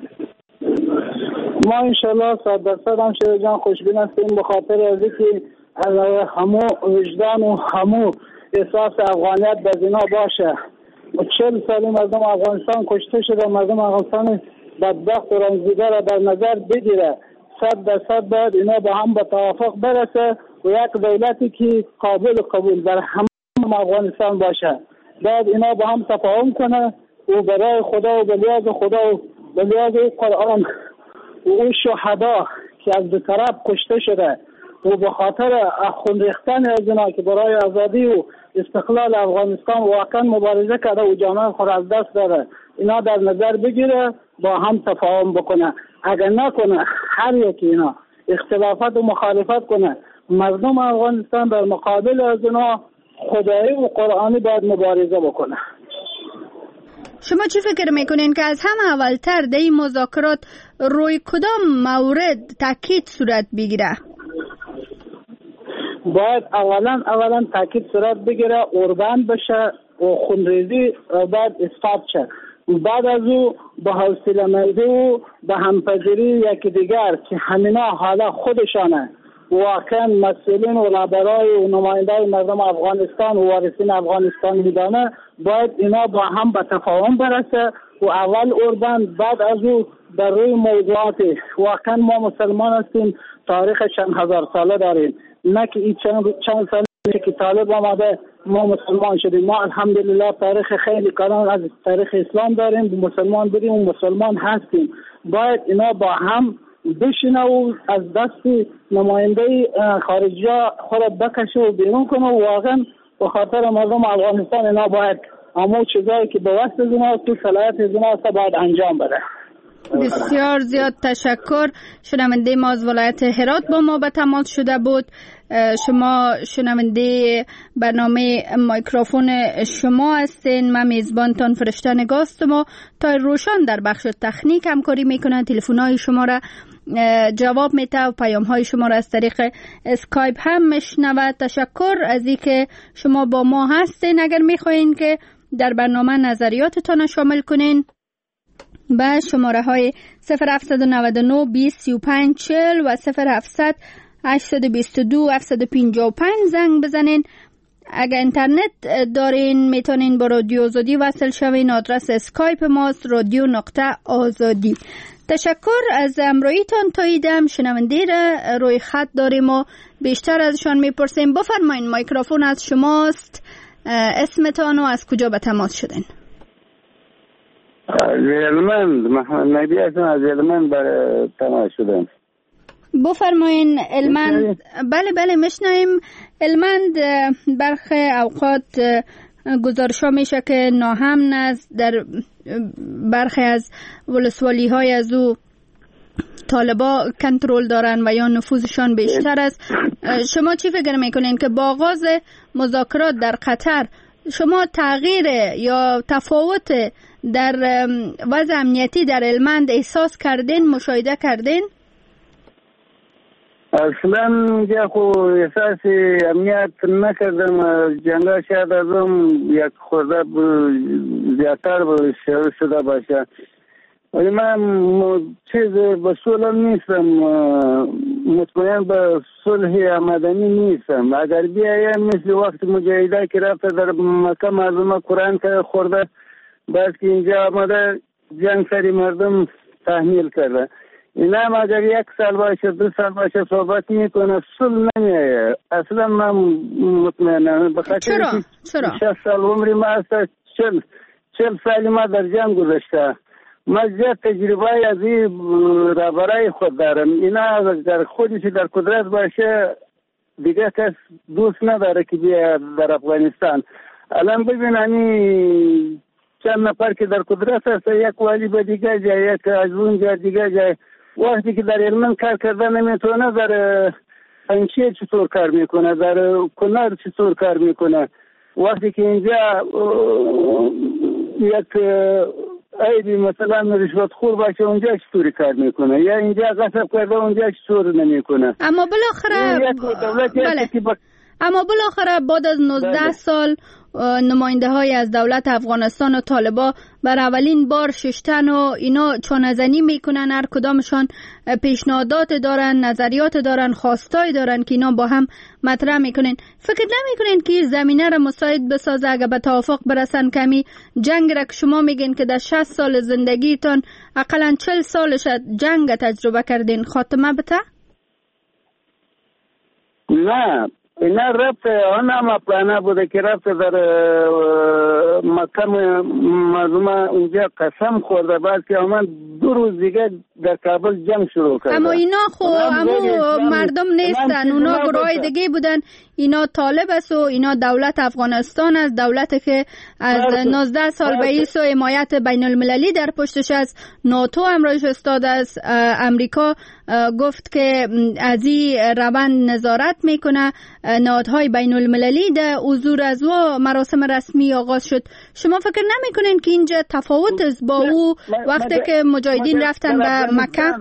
ما انشالله صد درصد هم شیرین جان خوشبین هستیم به خاطر از اینکه همو وجدان و همو احساس افغانیت در اینا باشه. چهل سالی مردم افغانستان کشته شده، مردم افغانستان بدبخت و رنجیده را در نظر بگیره. صد درصد باید اینا با هم به توافق برسه و یک دولتی که قابل قبول در همه افغانستان باشه. باید اینا با هم تفاهم کنه و برای خدا و بلیاز خدا و بلیاز قرآن و اون شهدا که از دو طرف کشته شده و به خاطر خون ریختن از اینا که برای آزادی و استقلال افغانستان واقعا مبارزه کرده و جامعه خود از دست داره، اینا در نظر بگیره با هم تفاهم بکنه. اگر نکنه هر یکی اینا اختلافات و مخالفت کنه، مردم افغانستان در مقابل از اینا خدایی و قرآنی باید مبارزه بکنه. شما چی فکر میکنین که از همه اولتر در این مذاکرات روی کدام مورد تاکید صورت بگیره؟ باید اولا اولا تاکید صورت بگیره اوربند بشه و خونریزی باید اثبات شه. بعد از او به حوصله مندی و به همپذیری یکی دیگر که همینا حالا خودشانه واقعا مسئولین و رهبرای و نماینده مردم افغانستان و وارثین افغانستان میدانه، باید اینا با هم به تفاهم برسه و اول اوربند بعد از او در روی موضوعات واقعا ما مسلمان هستیم، تاریخ چند هزار ساله داریم، نه که این چند, چند سال که طالب آمده ما مسلمان شدیم. ما الحمدلله تاریخ خیلی کلان از تاریخ اسلام داریم، مسلمان بودیم و مسلمان هستیم. باید اینا با هم بشینه و از دست نماینده خارجی خود بکشه و بیرون کنه و واقعا به خاطر مردم افغانستان اینا باید اما چیزایی که به واسط از اینا تو صلاحیت از اینا باید انجام بده. بسیار زیاد تشکر. شنونده ما از ولایت هرات با ما به تماس شده بود. شما شنونده برنامه میکروفون شما هستین. من میزبانتان فرشته نگاستم و تا روشان در بخش تکنیک همکاری میکنن. تلفن‌های شما را جواب میده و پیام‌های شما را از طریق اسکایپ هم میشنود. تشکر از اینکه شما با ما هستین. اگر میخواین که در برنامه نظریاتتان شامل کنین به شماره های صفر هفت نه نه بیست سی و پنج چهل و صفر هفتصد هشتصد و بیست و دو هفتصد و پنجاه و پنج زنگ بزنین. اگر اینترنت دارین میتونین با رادیو آزادی وصل شوین. آدرس اسکایپ ماست رادیو نقطه آزادی. تشکر از امرویتان تا ایدم. شنونده را روی خط داریم و بیشتر ازشان میپرسیم. بفرمایین میکروفون از شماست. اسمتان و از کجا به تماس شدین؟ از هلمند، محمد نبی هستم از هلمند بر تماس شدم. بفرمایین. هلمند بله بله میشنویم. هلمند برخی اوقات گزارش‌ها میشه که ناامن است، در برخی از ولسوالی های از او طالبا کنترل دارن و یا نفوذشان بیشتر است. شما چی فکر میکنین که با آغاز مذاکرات در قطر شما تغییر یا تفاوت در وضع امنیتی در هلمند احساس کردین، مشاهده کردین؟ اصلا یا خو احساس امنیت نکردم. جنگا شاید ازم یک خورده زیادتر شده باشه، ولی من چیز به صلح نیستم، مطمئن به صلح مدنی نیستم. اگر بیایم مثل وقت مجاهده که رفته در مکه مردم قرآن که خورده، بس که اینجا آمده جنگ سری مردم تحمیل کرده. این هم اگر یک سال باشه دو سال باشه صحبت میکنه، صلح نمیایه. اصلا من مطمئنم بخاطر چرا؟ چرا؟ شصت سال عمری ما است، چل چل سالی ما در جنگ گذاشته. ما زیاد تجربه از این را برای خود دارم. اینا اگر خودش در قدرت باشه دیگه کس دوست نداره که بیا در افغانستان. الان ببینانی چند نفر که در قدرت هست، یک والی به دیگه جای، یک از اون جای دیگه جای. وقتی که در هلمند کار کرده نمیتونه، در پنچیر چطور کار میکنه، در کنر چطور کار میکنه. وقتی که اینجا یک ایدی مثلا رشوت خور باشه اونجا چطوری کار میکنه، یا اینجا غصب کرده اونجا چطور نمیکنه. اما بالاخره بله. با... اما بالاخره بعد از نوزده بله. سال نماینده های از دولت افغانستان و طالبا بر اولین بار ششتن و اینا چانه‌زنی میکنن، هر کدامشان پیشنهادات دارن، نظریات دارن، خواستای دارن که اینا با هم مطرح میکنن. فکر نمیکنین که زمینه را مساعد بسازه اگه به توافق برسن کمی جنگ را که شما میگین که در شصت سال زندگیتون اقلا چهل سالش جنگ تجربه کردین خاتمه بته؟ نه، اینا رفت آن هم پلانه بوده که رفت در مکه مردم اونجا قسم خورده، بعد که آمد دو روز دیگه در کابل جنگ شروع کرده. اما اینا خو همو مردم نیستن، اونا گروه دیگه بودن. اینا طالب است و اینا دولت افغانستان است، دولتی که از نوزده سال بعیس و حمایت بین المللی در پشتش است. ناتو امروز استاد است، امریکا گفت که از این روند نظارت میکنه، نهادهای بین المللی در حضور از و مراسم رسمی آغاز شد. شما فکر نمیکنین که اینجا تفاوت است با او وقتی که مجاهدین رفتن به مکه؟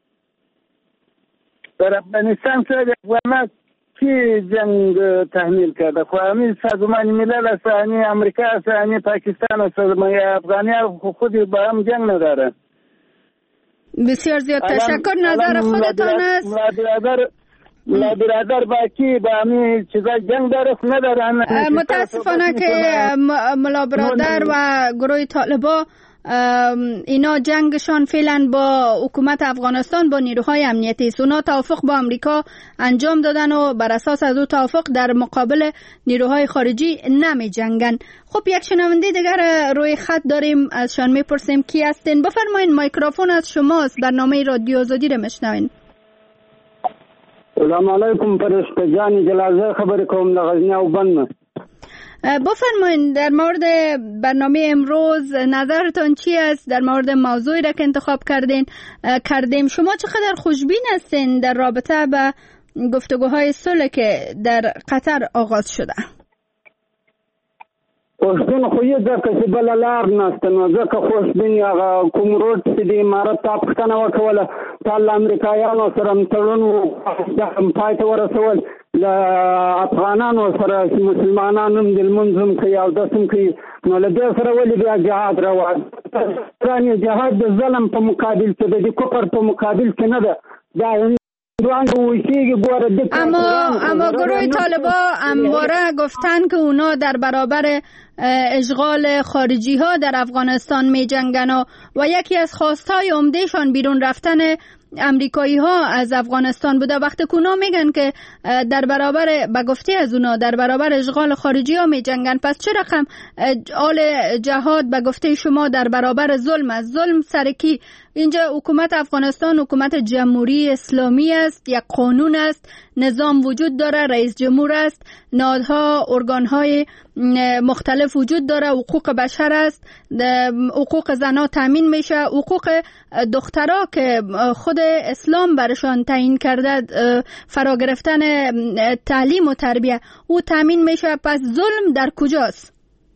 در افغانستان که افغانات کی جنگ تحمیل کرده؟ خو همین سازمان ملل است، همین امریکا است، همین پاکستان است. افغانی خودی با هم جنگ نداره. بسیار زیاد تشکر. نظر خودتان است؟ ملا برادر با کی با همین چیزا جنگ داره نداره؟ متاسفانه که ملا برادر و گروه طالبا اینا جنگشان فعلا با حکومت افغانستان با نیروهای امنیتی است. اونا توافق با امریکا انجام دادن و بر اساس از او توافق در مقابل نیروهای خارجی نمی جنگن. خب یک شنونده دیگر روی خط داریم، از شان میپرسیم کی هستین؟ بفرمایید، میکروفون از شماست، برنامه رادیو آزادی رو میشنوین. سلام علیکم فرشته جان جلازه، خبر کوم د غزنی او بند. بفرمایید در مورد برنامه امروز نظرتان چی است در مورد موضوعی را که انتخاب کردین کردیم؟ شما چقدر خوشبین هستین در رابطه به گفتگوهای صلح که در قطر آغاز شده؟ خوشبین خو یې ځکه چې بله لار نشته، نو ځکه خوشبین هغه کوم روډ چې د امارت تا پوښتنه وکوله، تا له امریکایانو سره تړون پای ته ورسول، له افغانانو سره مسلمانان هم د لمونځ هم کوي او دس هم کوي، نو له دې سره ولې بیا جهاد روان؟ جهاد د ظلم په مقابل کې ده، د کفر په مقابل کې نه ده. دا اما اما گروه طالبا همواره گفتن که اونا در برابر اشغال خارجی ها در افغانستان می جنگن و یکی از خواستهای عمدهشان بیرون رفتن امریکایی ها از افغانستان بوده. وقتی که اونا میگن که در برابر به گفته از اونا در برابر اشغال خارجی ها می جنگن، پس چه رقم آل جهاد به گفته شما در برابر ظلم است؟ ظلم سرکی اینجا حکومت افغانستان حکومت جمهوری اسلامی است، یک قانون است، نظام وجود داره، رئیس جمهور است، نهادها ارگانهای مختلف وجود داره، حقوق بشر است، حقوق زنها تامین میشه، حقوق دخترها که خود اسلام برشان تعیین کرده فرا گرفتن تعلیم و تربیه او تامین میشه. پس ظلم در کجاست؟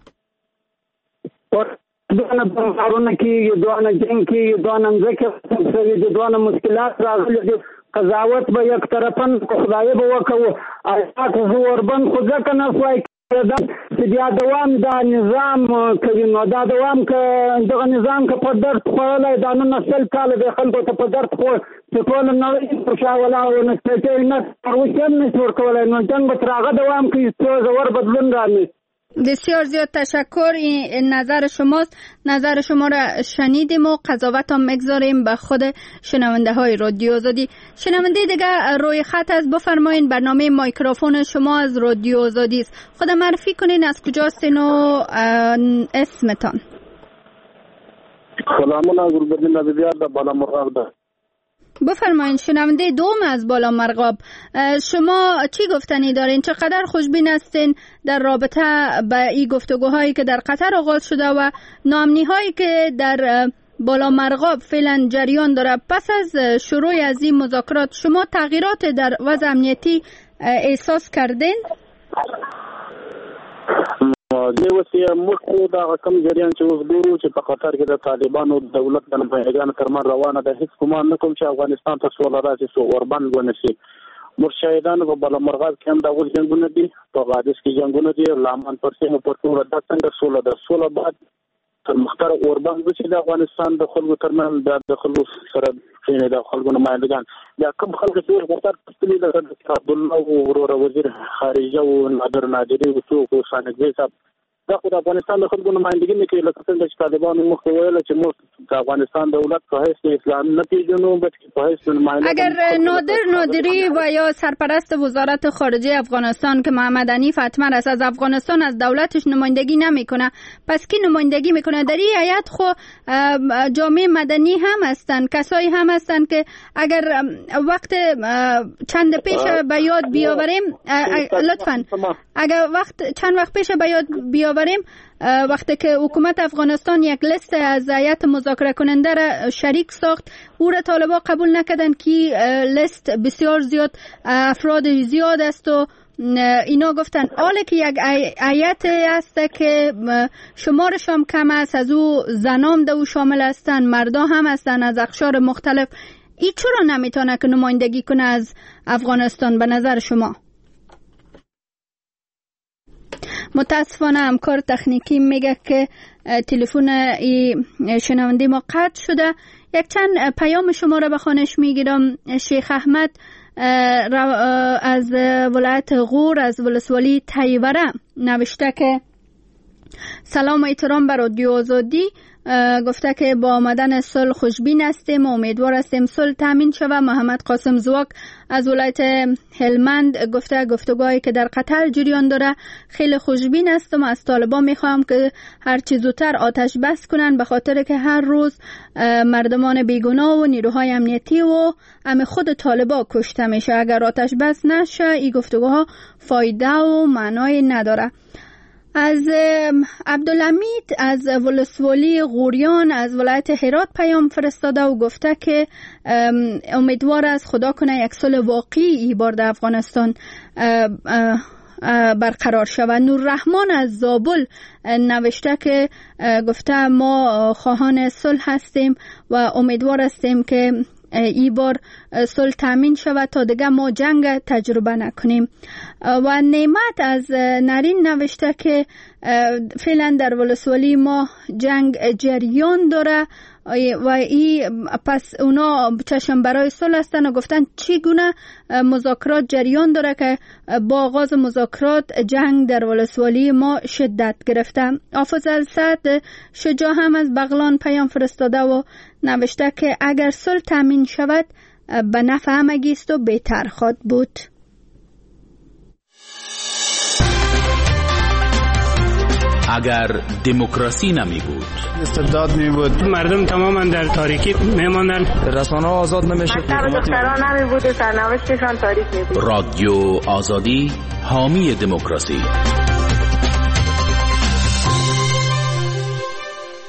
دوانه بمبارونه کېږي، دوانه جنګ کېږي، دوانه مځکې سوي دي، دوانه مشکلات راغلي دي. قضاوت به یک طرفن خدای به وکړو. آیات زوربند خو ځکه نه سوای چې بیا دوام دا نظام کوي، نو دا دوام که دغه نظام که په درد خوړلی دا نن سل کاله د خلکو ته په درد خو چې ټوله نړۍ په شا ولاړ ونه سپېڅلي نه اوس هم نشي ورکولی، نو جنګ به تر هغه دوام کوي څو ژور بدلون رانیسي. بسیار زیاد تشکر. این نظر شماست. نظر شما را شنیدیم و قضاوت هم میگذاریم به خود شنونده های رادیو آزادی. شنونده دیگه روی خط از بفرمایین. برنامه مایکروفون شما از رادیو آزادی است. خود معرفی کنین از کجاستین و اسمتان. سلامون از گلبدین نبیار در بالا مرغاب ده. بفرمایین. شنونده دوم از بالا مرغاب، شما چی گفتنی دارین؟ چقدر خوشبین هستین در رابطه با این گفتگوهایی که در قطر آغاز شده و ناامنی هایی که در بالا مرغاب فعلا جریان داره؟ پس از شروع از این مذاکرات شما تغییرات در وضع امنیتی احساس کردین؟ دی وسیه مخکې دا کم جریان چې اوس ګورو چې په قطر کې د طالبانو دولت د نمایندګانو ترمن روانه ده، هیڅ ګمان نه کوم چې افغانستان ته سوله راشي، سو اوربند ونشي. مرشدانو په بالا مرغاب کې هم دا ول جنگونه دي، په غادس کې جنگونه دي، لامان پر سیمه پر ټول د څنګه سوله ده. سوله بعد تر مختار اوربند چې د افغانستان د خلکو ترمن د خلکو سره چې د خلکو نمایندګان یا کوم خلک چې قطر تسلی د عبد الله ورور وزیر خارجه او نادر نادری او څو سانګي صاحب دا خو د افغانستان د خلکو نمائندګي نه کوي، لکه څنګه چې طالبانو مخ ویل چې موږ د افغانستان دولت په حیث اسلام نه پیژنو بلکې په حیث نمائنده. اگر نادر نادری و یا سرپرست وزارت خارجه افغانستان که محمد حنیف اتمر است از افغانستان از دولتش نمایندگی نمیکنه، پس کی نمایندگی میکنه؟ در این هیئت خو جامعه مدنی هم هستند، کسایی هم هستند که اگر وقت چند پیش به یاد بیاوریم لطفاً اگر وقت چند وقت پیش به یاد بیاوریم وقتی که حکومت افغانستان یک لیست از هیئت مذاکره کننده را شریک ساخت، او را طالبان قبول نکردند که لیست بسیار زیاد افراد زیاد است و اینا گفتن حالا که یک هیئت است که شمارش هم کم است، از او زنام دو شامل هستند، مردا هم هستند از اقشار مختلف، این چرا نمیتونه که نمایندگی کنه از افغانستان به نظر شما؟ متاسفانه همکار تکنیکی میگه که تلفن شنونده ما قطع شده. یک چند پیام شما را به خوانش میگیرم. شیخ احمد از ولایت غور از ولسوالی تیوره نوشته که سلام و احترام بر رادیو آزادی. گفته که با آمدن صلح خوشبین هستیم و امیدوار هستیم صلح تامین شود. محمد قاسم زواک از ولایت هلمند گفته گفتگوهایی که در قطر جریان داره خیلی خوشبین هستم. از طالبان میخوام که هر چه زودتر آتش بس کنن، به خاطر که هر روز مردمان بیگناه و نیروهای امنیتی و هم خود طالبان کشته میشه. اگر آتش بس نشه این گفتگوها فایده و معنای نداره. از عبدالحمید از ولسوالی غوریان از ولایت هرات پیام فرستاده و گفته که امیدوار است خدا کنه یک صلح واقعی ای بار در افغانستان برقرار شود. نوررحمان از زابل نوشته که گفته ما خواهان صلح هستیم و امیدوار هستیم که ای بار صلح تامین شود تا دیگه ما جنگ تجربه نکنیم. و نعمت از نرین نوشته که فعلا در ولسوالی ما جنگ جریان داره و ای پس اونا چشم برای صلح هستن و گفتن چگونه مذاکرات جریان داره که با آغاز مذاکرات جنگ در ولسوالی ما شدت گرفته. حافظ السعد شجاع هم از بغلان پیام فرستاده و نوشته که اگر صلح تامین شود به نفع همگی است و بهتر خواهد بود. اگر دموکراسی نمی بود، استبداد می بود، مردم تماما در تاریکی میماندن، رسانه ها آزاد نمیشه، دختران نمی بود، سرنوشتشان تاریک می بود. رادیو آزادی حامی دموکراسی.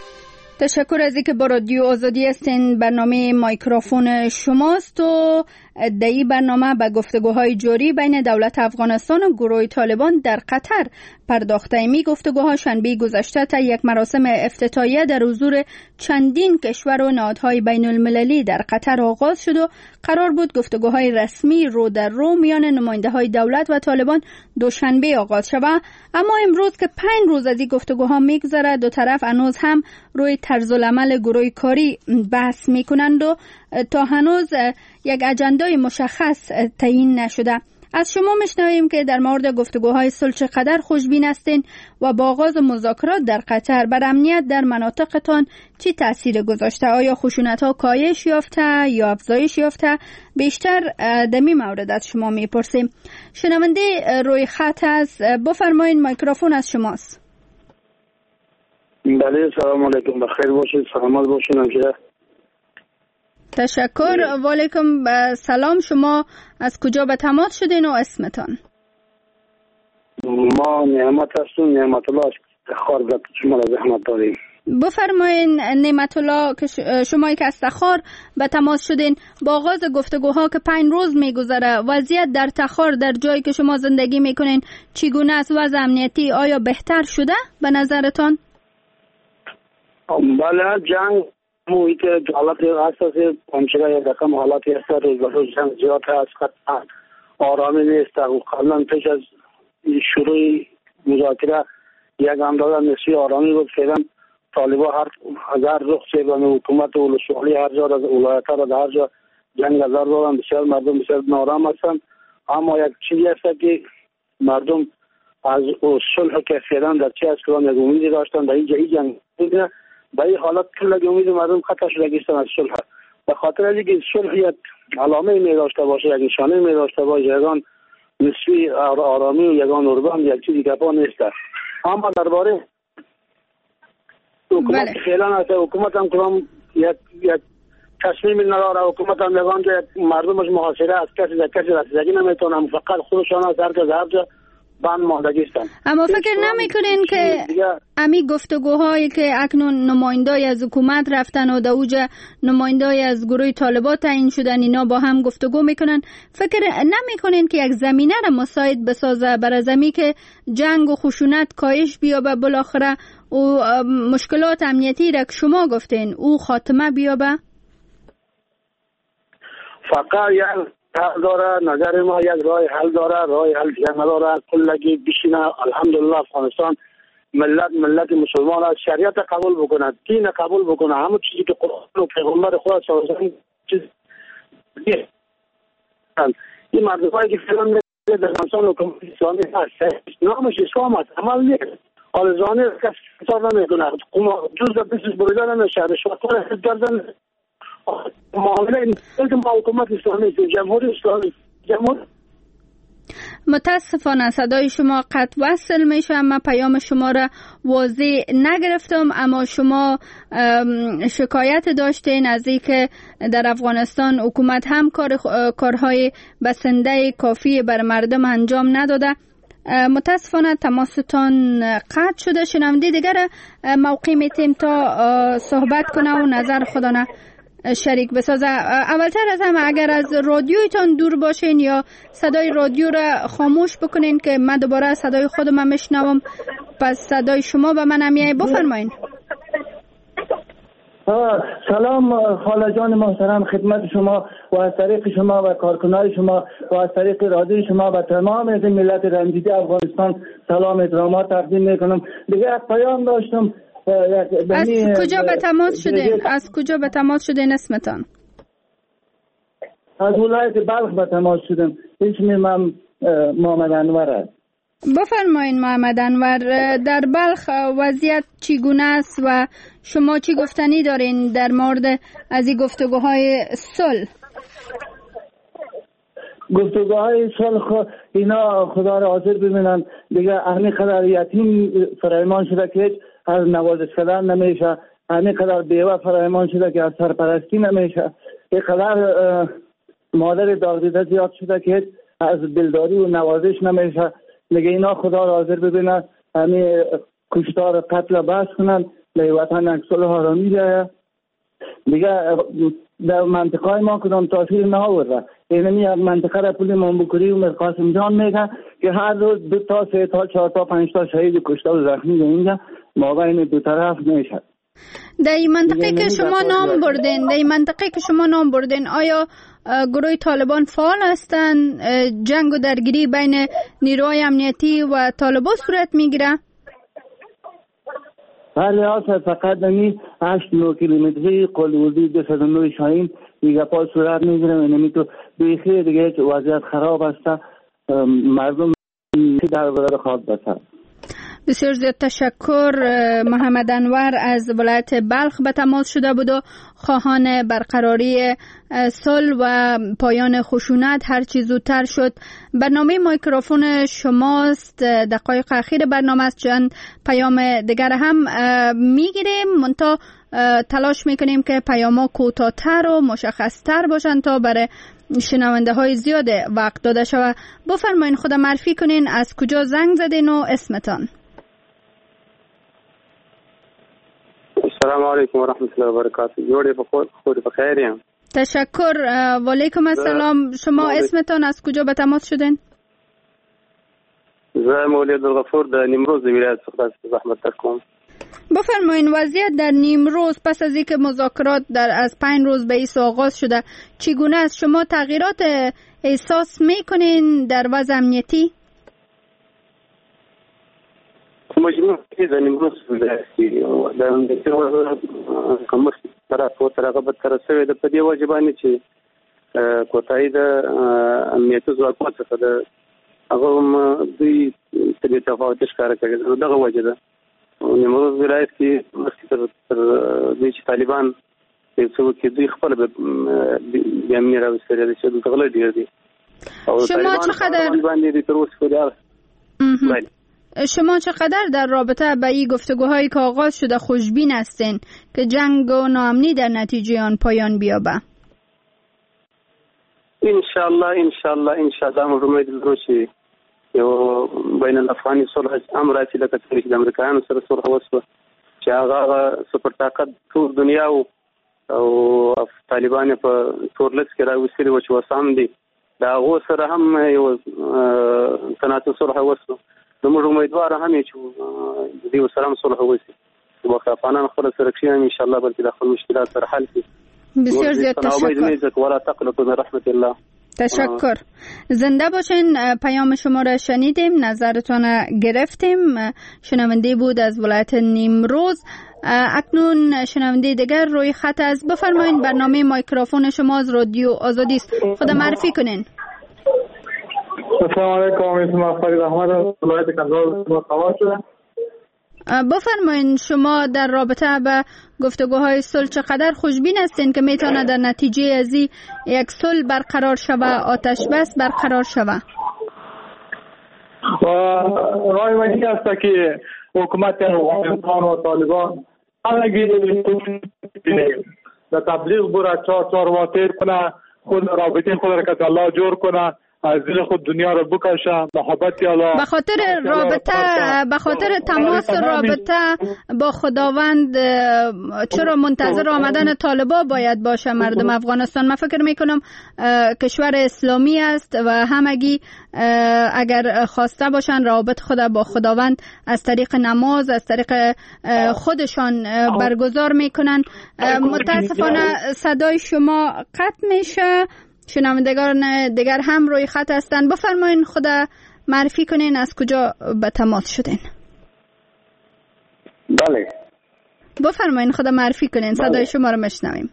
تشکر از اینکه با رادیو آزادی هستین. برنامه مایکروفون شماست و در این برنامه به گفتگوهای جاری بین دولت افغانستان و گروه طالبان در قطر پرداخته. امی گفتگوها شنبه گذشته تا یک مراسم افتتاحیه در حضور چندین کشور و نهادهای بین المللی در قطر آغاز شد و قرار بود گفتگوهای رسمی رو در رو میان نماینده های دولت و طالبان دوشنبه آغاز شود. اما امروز که پنج روز از این گفتگوها میگذره، دو طرف هنوز هم روی طرز العمل گروه کاری بحث میکنند و تا هنوز یک اجندای مشخص تعیین نشده. از شما میشنویم که در مورد گفتگوهای صلح چقدر خوشبین هستین و با آغاز مذاکرات در قطر بر امنیت در مناطقتان چی تاثیر گذاشته؟ آیا خشونت‌ها کاهش یافته یا افزایش یافته؟ بیشتر در این مورد از شما میپرسیم. شنونده روی خط است، بفرمایید، میکروفون از شماست. بله، سلام علیکم، بخیر باشید، سلامت باشید همشهر. تشکر. و علیکم سلام. شما از کجا به تماس شدین و اسمتان؟ ما نعمت هستیم، نعمت الله از خار به شما را زحمت داریم. بفرمایین نعمت الله، که شما که از تخار به تماس شدین، با آغاز گفتگوها که پنج روز میگذره، وضعیت در تخار در جایی که شما زندگی میکنین چگونه است؟ وضع امنیتی آیا بهتر شده به نظرتان؟ بله، جنگ محیط حالت اساسی همچنان یک رقم حالاتی هست، روز به روز جنگ زیاد هست، قطعا آرامی نیست. قبلا پیش از شروع مذاکره یک اندازه نسبی آرامی بود. فعلا طالبان هر هزار رخ سیبان حکومت ولسوالی هر جا از ولایت را در هر جا جنگ هزار دارن، بسیار مردم بسیار نارام هستند. اما یک چیزی هست که مردم از صلح که فعلا در چه اسکلان یک امیدی داشتن در اینجا این جنگ بودن، به این حالت کل امید مردم خطا شده گیستن از صلح. به خاطر از اینکه صلح یک علامه می داشته باشه، یک نشانه می داشته باشه، یگان نسبی آرامی و یگان اوربان یک چیزی که پا نیست. اما درباره حکومت فعلا هست، حکومت هم کلام یک یک تصمیم نداره. حکومت هم یگان که مردمش محاصره از کسی در کسی رسیدگی نمیتونن، فقط خودشان از هر کس هر جا بند ماندگی هستند. اما فکر نمیکنین که امی گفتگوهایی که اکنون نمایندای از حکومت رفتن و در اوج نمایندای از گروه طالبان تعیین شدن، اینا با هم گفتگو میکنن، فکر نمیکنین که یک زمینه را مساعد بسازه برای زمین که جنگ و خشونت کاهش بیابه، بالاخره و مشکلات امنیتی را که شما گفتین او خاتمه بیابه؟ فقط یک حل داره، نظر ما یک راه حل داره، راه حل یک نداره. کلگی بشینه، الحمدلله افغانستان ملت ملت مسلمان است، شریعت قبول بکنه، دین قبول بکنه، همه چیزی که قرآن و پیغمبر خدا صلی الله علیه و چیز این مردمایی که فعلا در افغانستان حکومت اسلامی هست، نامش اسلام است، عمل نیست. آلزانی کسی اصلا نمیکنه، جز در بیسیس بریده نمیشه، رشوت‌خوار حزب گردن معامله این ما حکومت اسلامی، جمهوری اسلامی، جمهوری. متاسفانه صدای شما قطع وصل میشه. من پیام شما را واضح نگرفتم، اما شما شکایت داشتین از اینکه در افغانستان حکومت هم کار کارهای بسنده کافی بر مردم انجام نداده. متاسفانه تماستان قطع شده. شنونده دیگر موقع میتیم تا صحبت کنه و نظر خودانه شریک بسازه. اولتر از همه اگر از رادیویتان دور باشین یا صدای رادیو را خاموش بکنین که من دوباره صدای خودم میشنوم، پس صدای شما به من میای. بفرمایین. سلام خاله جان محترم، خدمت شما و از طریق شما و کارکنان شما و از طریق رادیو شما و تمام از ملت رنجیده افغانستان سلام ادرامات تقدیم میکنم. دیگه از پیام داشتم. از کجا به تماس شدین؟ از کجا به تماس شدین اسمتان؟ از ولایت بلخ به تماس شدم. اسم من محمد انور است. بفرمایین محمد انور، در بلخ وضعیت چگونه است و شما چی گفتنی دارین در مورد از این گفتگوهای صلح؟ گفتگوهای صلح اینا خدا را حاضر ببینن دیگه. همین قدر یتیم فرایمان شده که از نوازش کردن نمیشه، همین قدر بیوه فرایمان شده که از سرپرستی نمیشه، این قدر مادر داغ زیاد شده که از دلداری و نوازش نمیشه. دیگه اینا خدا را حاضر ببینن، همین کشتار قتل بس کنن، به وطن اکسال آرامی جایه دیگه. در منطقه ما کدام تاثیر نهاورده. اینمی منطقه را پول مامبوکری و مرقاسم جان میگه که هر روز دو تا سه تا چهار تا پنج تا شهید کشته و زخمی در اینجا مابین دو طرف میشد. در این منطقه که شما نام بردین در این منطقه که شما نام بردین آیا گروه طالبان فعال هستند؟ جنگ و درگیری بین نیروهای امنیتی و طالبان صورت میگیره؟ بله آسا فقط نمی هشت نو کیلومتری قلوزی دو صد و نو شاهین دیگه پا صورت میگیره و نمی تو بیخی دیگه وضعیت خراب است، مردم در بدر خواب بسر. بسیار زیاد تشکر. محمد انور از ولایت بلخ به تماس شده بود و خواهان برقراری صلح و پایان خشونت هر چی زودتر شد. برنامه میکروفون شماست، دقایق اخیر برنامه است، چند پیام دیگر هم میگیریم منتها تلاش میکنیم که پیاما کوتاه‌تر و مشخص‌تر باشن تا برای شنونده های زیاد وقت داده شود. بفرمایین خود معرفی کنین، از کجا زنگ زدین و اسمتان. السلام علیکم و رحمت الله و برکاته. جوړې بخیر خوري بخیر یم. تشکر. و علیکم السلام. شما اسمتان از کجا به تماس شدین؟ زه مولید الغفور د نیمروز ولایت څخه زحمت کوم. بفرمایین وضعیت در نیمروز پس از اینکه مذاکرات در از پنج روز به ایسا آغاز شده چگونه است؟ شما تغییرات احساس میکنین در وضع امنیتی؟ مجموع د نیمروز ولایت د امنیتي کومه طرف او طرفه به تر سوی د پدې واجبانه چې کوتای د امنیتي ځواکونو څخه د هغه دوی په تفاوت ښکار کوي دغه وجه ده. نیمروز ولایت کې مخکې تر دوی چې طالبان څو کې دوی خپل د امنیت راوستل چې د غلط ډیر دي. شما چقدر باندې تر اوسه پورې شما چقدر در رابطه با این گفتگوهایی که آغاز شده خوشبین هستین که جنگ و ناامنی در نتیجه آن پایان بیابه؟ انشاءالله انشاءالله انشاءالله موږ امید لرو چې یو بین الافغاني صلح امر راځي لکه څنګه چې د امریکایانو سره صلح وشوه چې هغه سپر طاقت ټول دنیا او طالبان په تورلس کې راوستلي و چې وسام دي د هغو سره هم یو تناسب صلح وشوه. زموږ امیدوار هم یې چې د دې سره هم صلح وشي او افغانان خپل سره کښېني انشاءالله بلکې د خپل مشکلات سره حل کړي. بسیار زیاد تشکر. ولا تقنطوا من رحمت الله. تشکر. زنده باشین. پیام شما را شنیدیم، نظرتان گرفتیم. شنونده بود از ولایت نیمروز. اکنون شنونده دیگر روی خط است. بفرمایید برنامه میکروفون شما از رادیو آزادی است. خود معرفی کنین. السلام علیکم. اسمم فرید احمد از ولایت کندهار تماس شدم. بفرمایید شما در رابطه با گفتگوهای صلح چقدر خوشبین هستین که میتونه در نتیجه از یک صلح برقرار شوه، آتش بس برقرار شوه؟ رای من این است که حکومت افغانستان و طالبان همگی در تبلیغ برای چهار چهار واتر کنه، خود رابطه خود را که الله جور کنه، از دل خود دنیا رو بکشه، محبت الله به خاطر رابطه به خاطر تماس رابطه با خداوند چرا منتظر آمدن طالبان باید باشه مردم افغانستان؟ من فکر میکنم کشور اسلامی است و همگی اگر خواسته باشن روابط خود با خداوند از طریق نماز از طریق خودشان برگزار میکنن. متاسفانه صدای شما قطع میشه. شنوندگان دیگر هم روی خط هستند. بفرمایین خود معرفی کنین از کجا به تماس شدین. بله بفرمایین خود معرفی کنین. صدای شما رو میشنویم.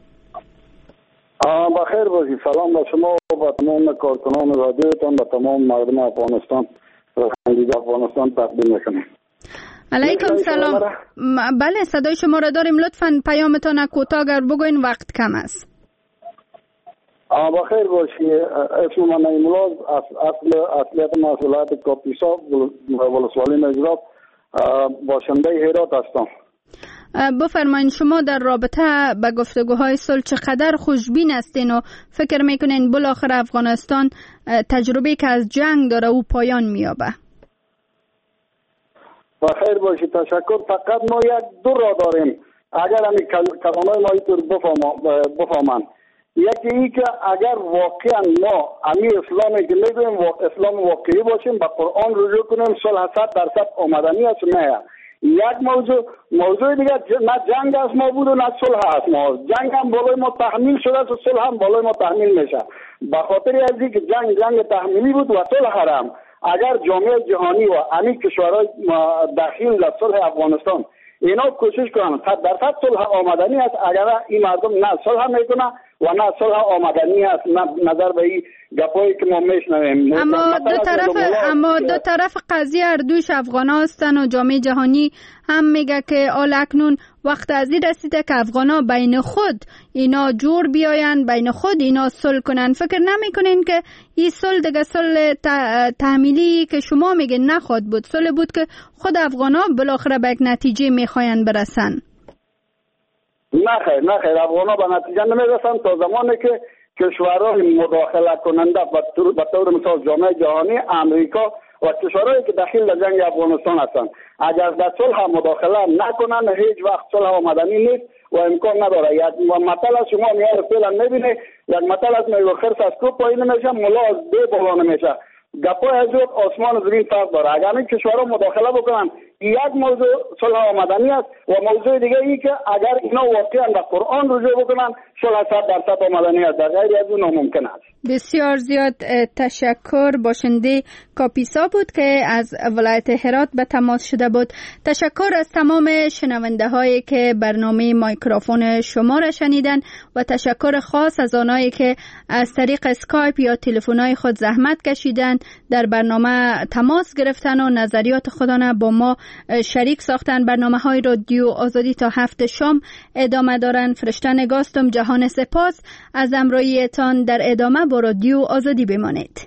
بخیر باشید. سلام به شما و به تمام کارکنان رادیوتان، به تمام مردم افغانستان و خندید افغانستان تقدیم میکنم. علیکم سلام. بله صدای شما رو داریم. لطفاً پیامتان کوتاه اگر بگوین، وقت کم است. بخیر باشی. اسم من ایمولاز اصل اصلیت مسئولیت کاپیسا ولسوالی نجراب باشنده هرات هستم. بفرمایین شما در رابطه با گفتگوهای صلح چقدر خوشبین هستین و فکر میکنین بالاخره افغانستان تجربه که از جنگ داره او پایان میابه؟ بخیر باشی. تشکر. فقط ما یک دو را داریم اگر همین کلمه ما اینطور بفهمن. یکی ای که اگر واقعا ما امی اسلامی که میگویم اسلام واقعی باشیم به قرآن رجوع کنیم صلح صد درصد آمدنی است. نه یک موضوع موضوع دیگه نه جنگ است ما بود و نه صلح است ما. جنگ هم بالای ما تحمیل شده است و صلح هم بالای ما تحمیل میشه. به خاطر از اینکه جنگ جنگ تحمیلی بود و صلح حرام. اگر جامعه جهانی و امی کشورهای داخل در صلح افغانستان اینا کوشش کنن صد درصد صلح آمدنی است. اگر این مردم نه صلح میکنه و نه صلح آمدنی است، نه نظر به این گپایی که ما میشنویم. اما دو طرف اما دو طرف قضیه اردوش افغانا هستن و جامعه جهانی هم میگه که حال اکنون وقت از این رسیده که افغانا بین خود اینا جور بیاین، بین خود اینا صلح کنن. فکر نمیکنین که این صلح دیگه صلح تحمیلی که شما میگین نخواد بود، صلح بود که خود افغانا بالاخره به یک نتیجه میخواین برسن؟ نه خیر نه خیر افغانا به نتیجه نمیرسن تا زمانی که کشورهای مداخله کننده به طور مثال جامعه جهانی، امریکا و کشورهایی که داخل در جنگ افغانستان هستند اگر در صلح مداخله نکنن هیچ وقت صلح آمدنی نیست و امکان نداره. یک مثال از شما میاره فعلا میبینه یک مثال از میگو خرس از کوب پایین نمیشه، ملا از دی بالا نمیشه. گپای از آسمان و زمین فرق داره. اگر این کشورها مداخله بکنن یک موضوع صلح آمدنی است و موضوع دیگه ای که اگر اینا واقعا به قرآن رجوع بکنن صلح صد درصد آمدنی است، در غیر از اون ناممکن است. بسیار زیاد تشکر. باشنده کاپیسا بود که از ولایت هرات به تماس شده بود. تشکر از تمام شنونده هایی که برنامه مایکروفون شما را شنیدن و تشکر خاص از آنهایی که از طریق اسکایپ یا تلفن های خود زحمت کشیدن در برنامه تماس گرفتن و نظریات خودانه با ما شریک ساختن. برنامه های رادیو آزادی تا هفت شام ادامه دارن. فرشته نگاستم. جهان سپاس از همراهیتان. در ادامه با رادیو آزادی بمانید.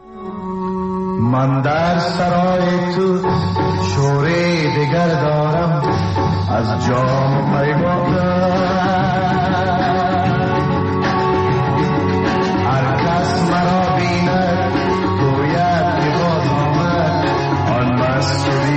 من در سرای تو شوری دیگر دارم از جام میوه، هر کس مرا بیند گوید که باز آمد آن مسجدی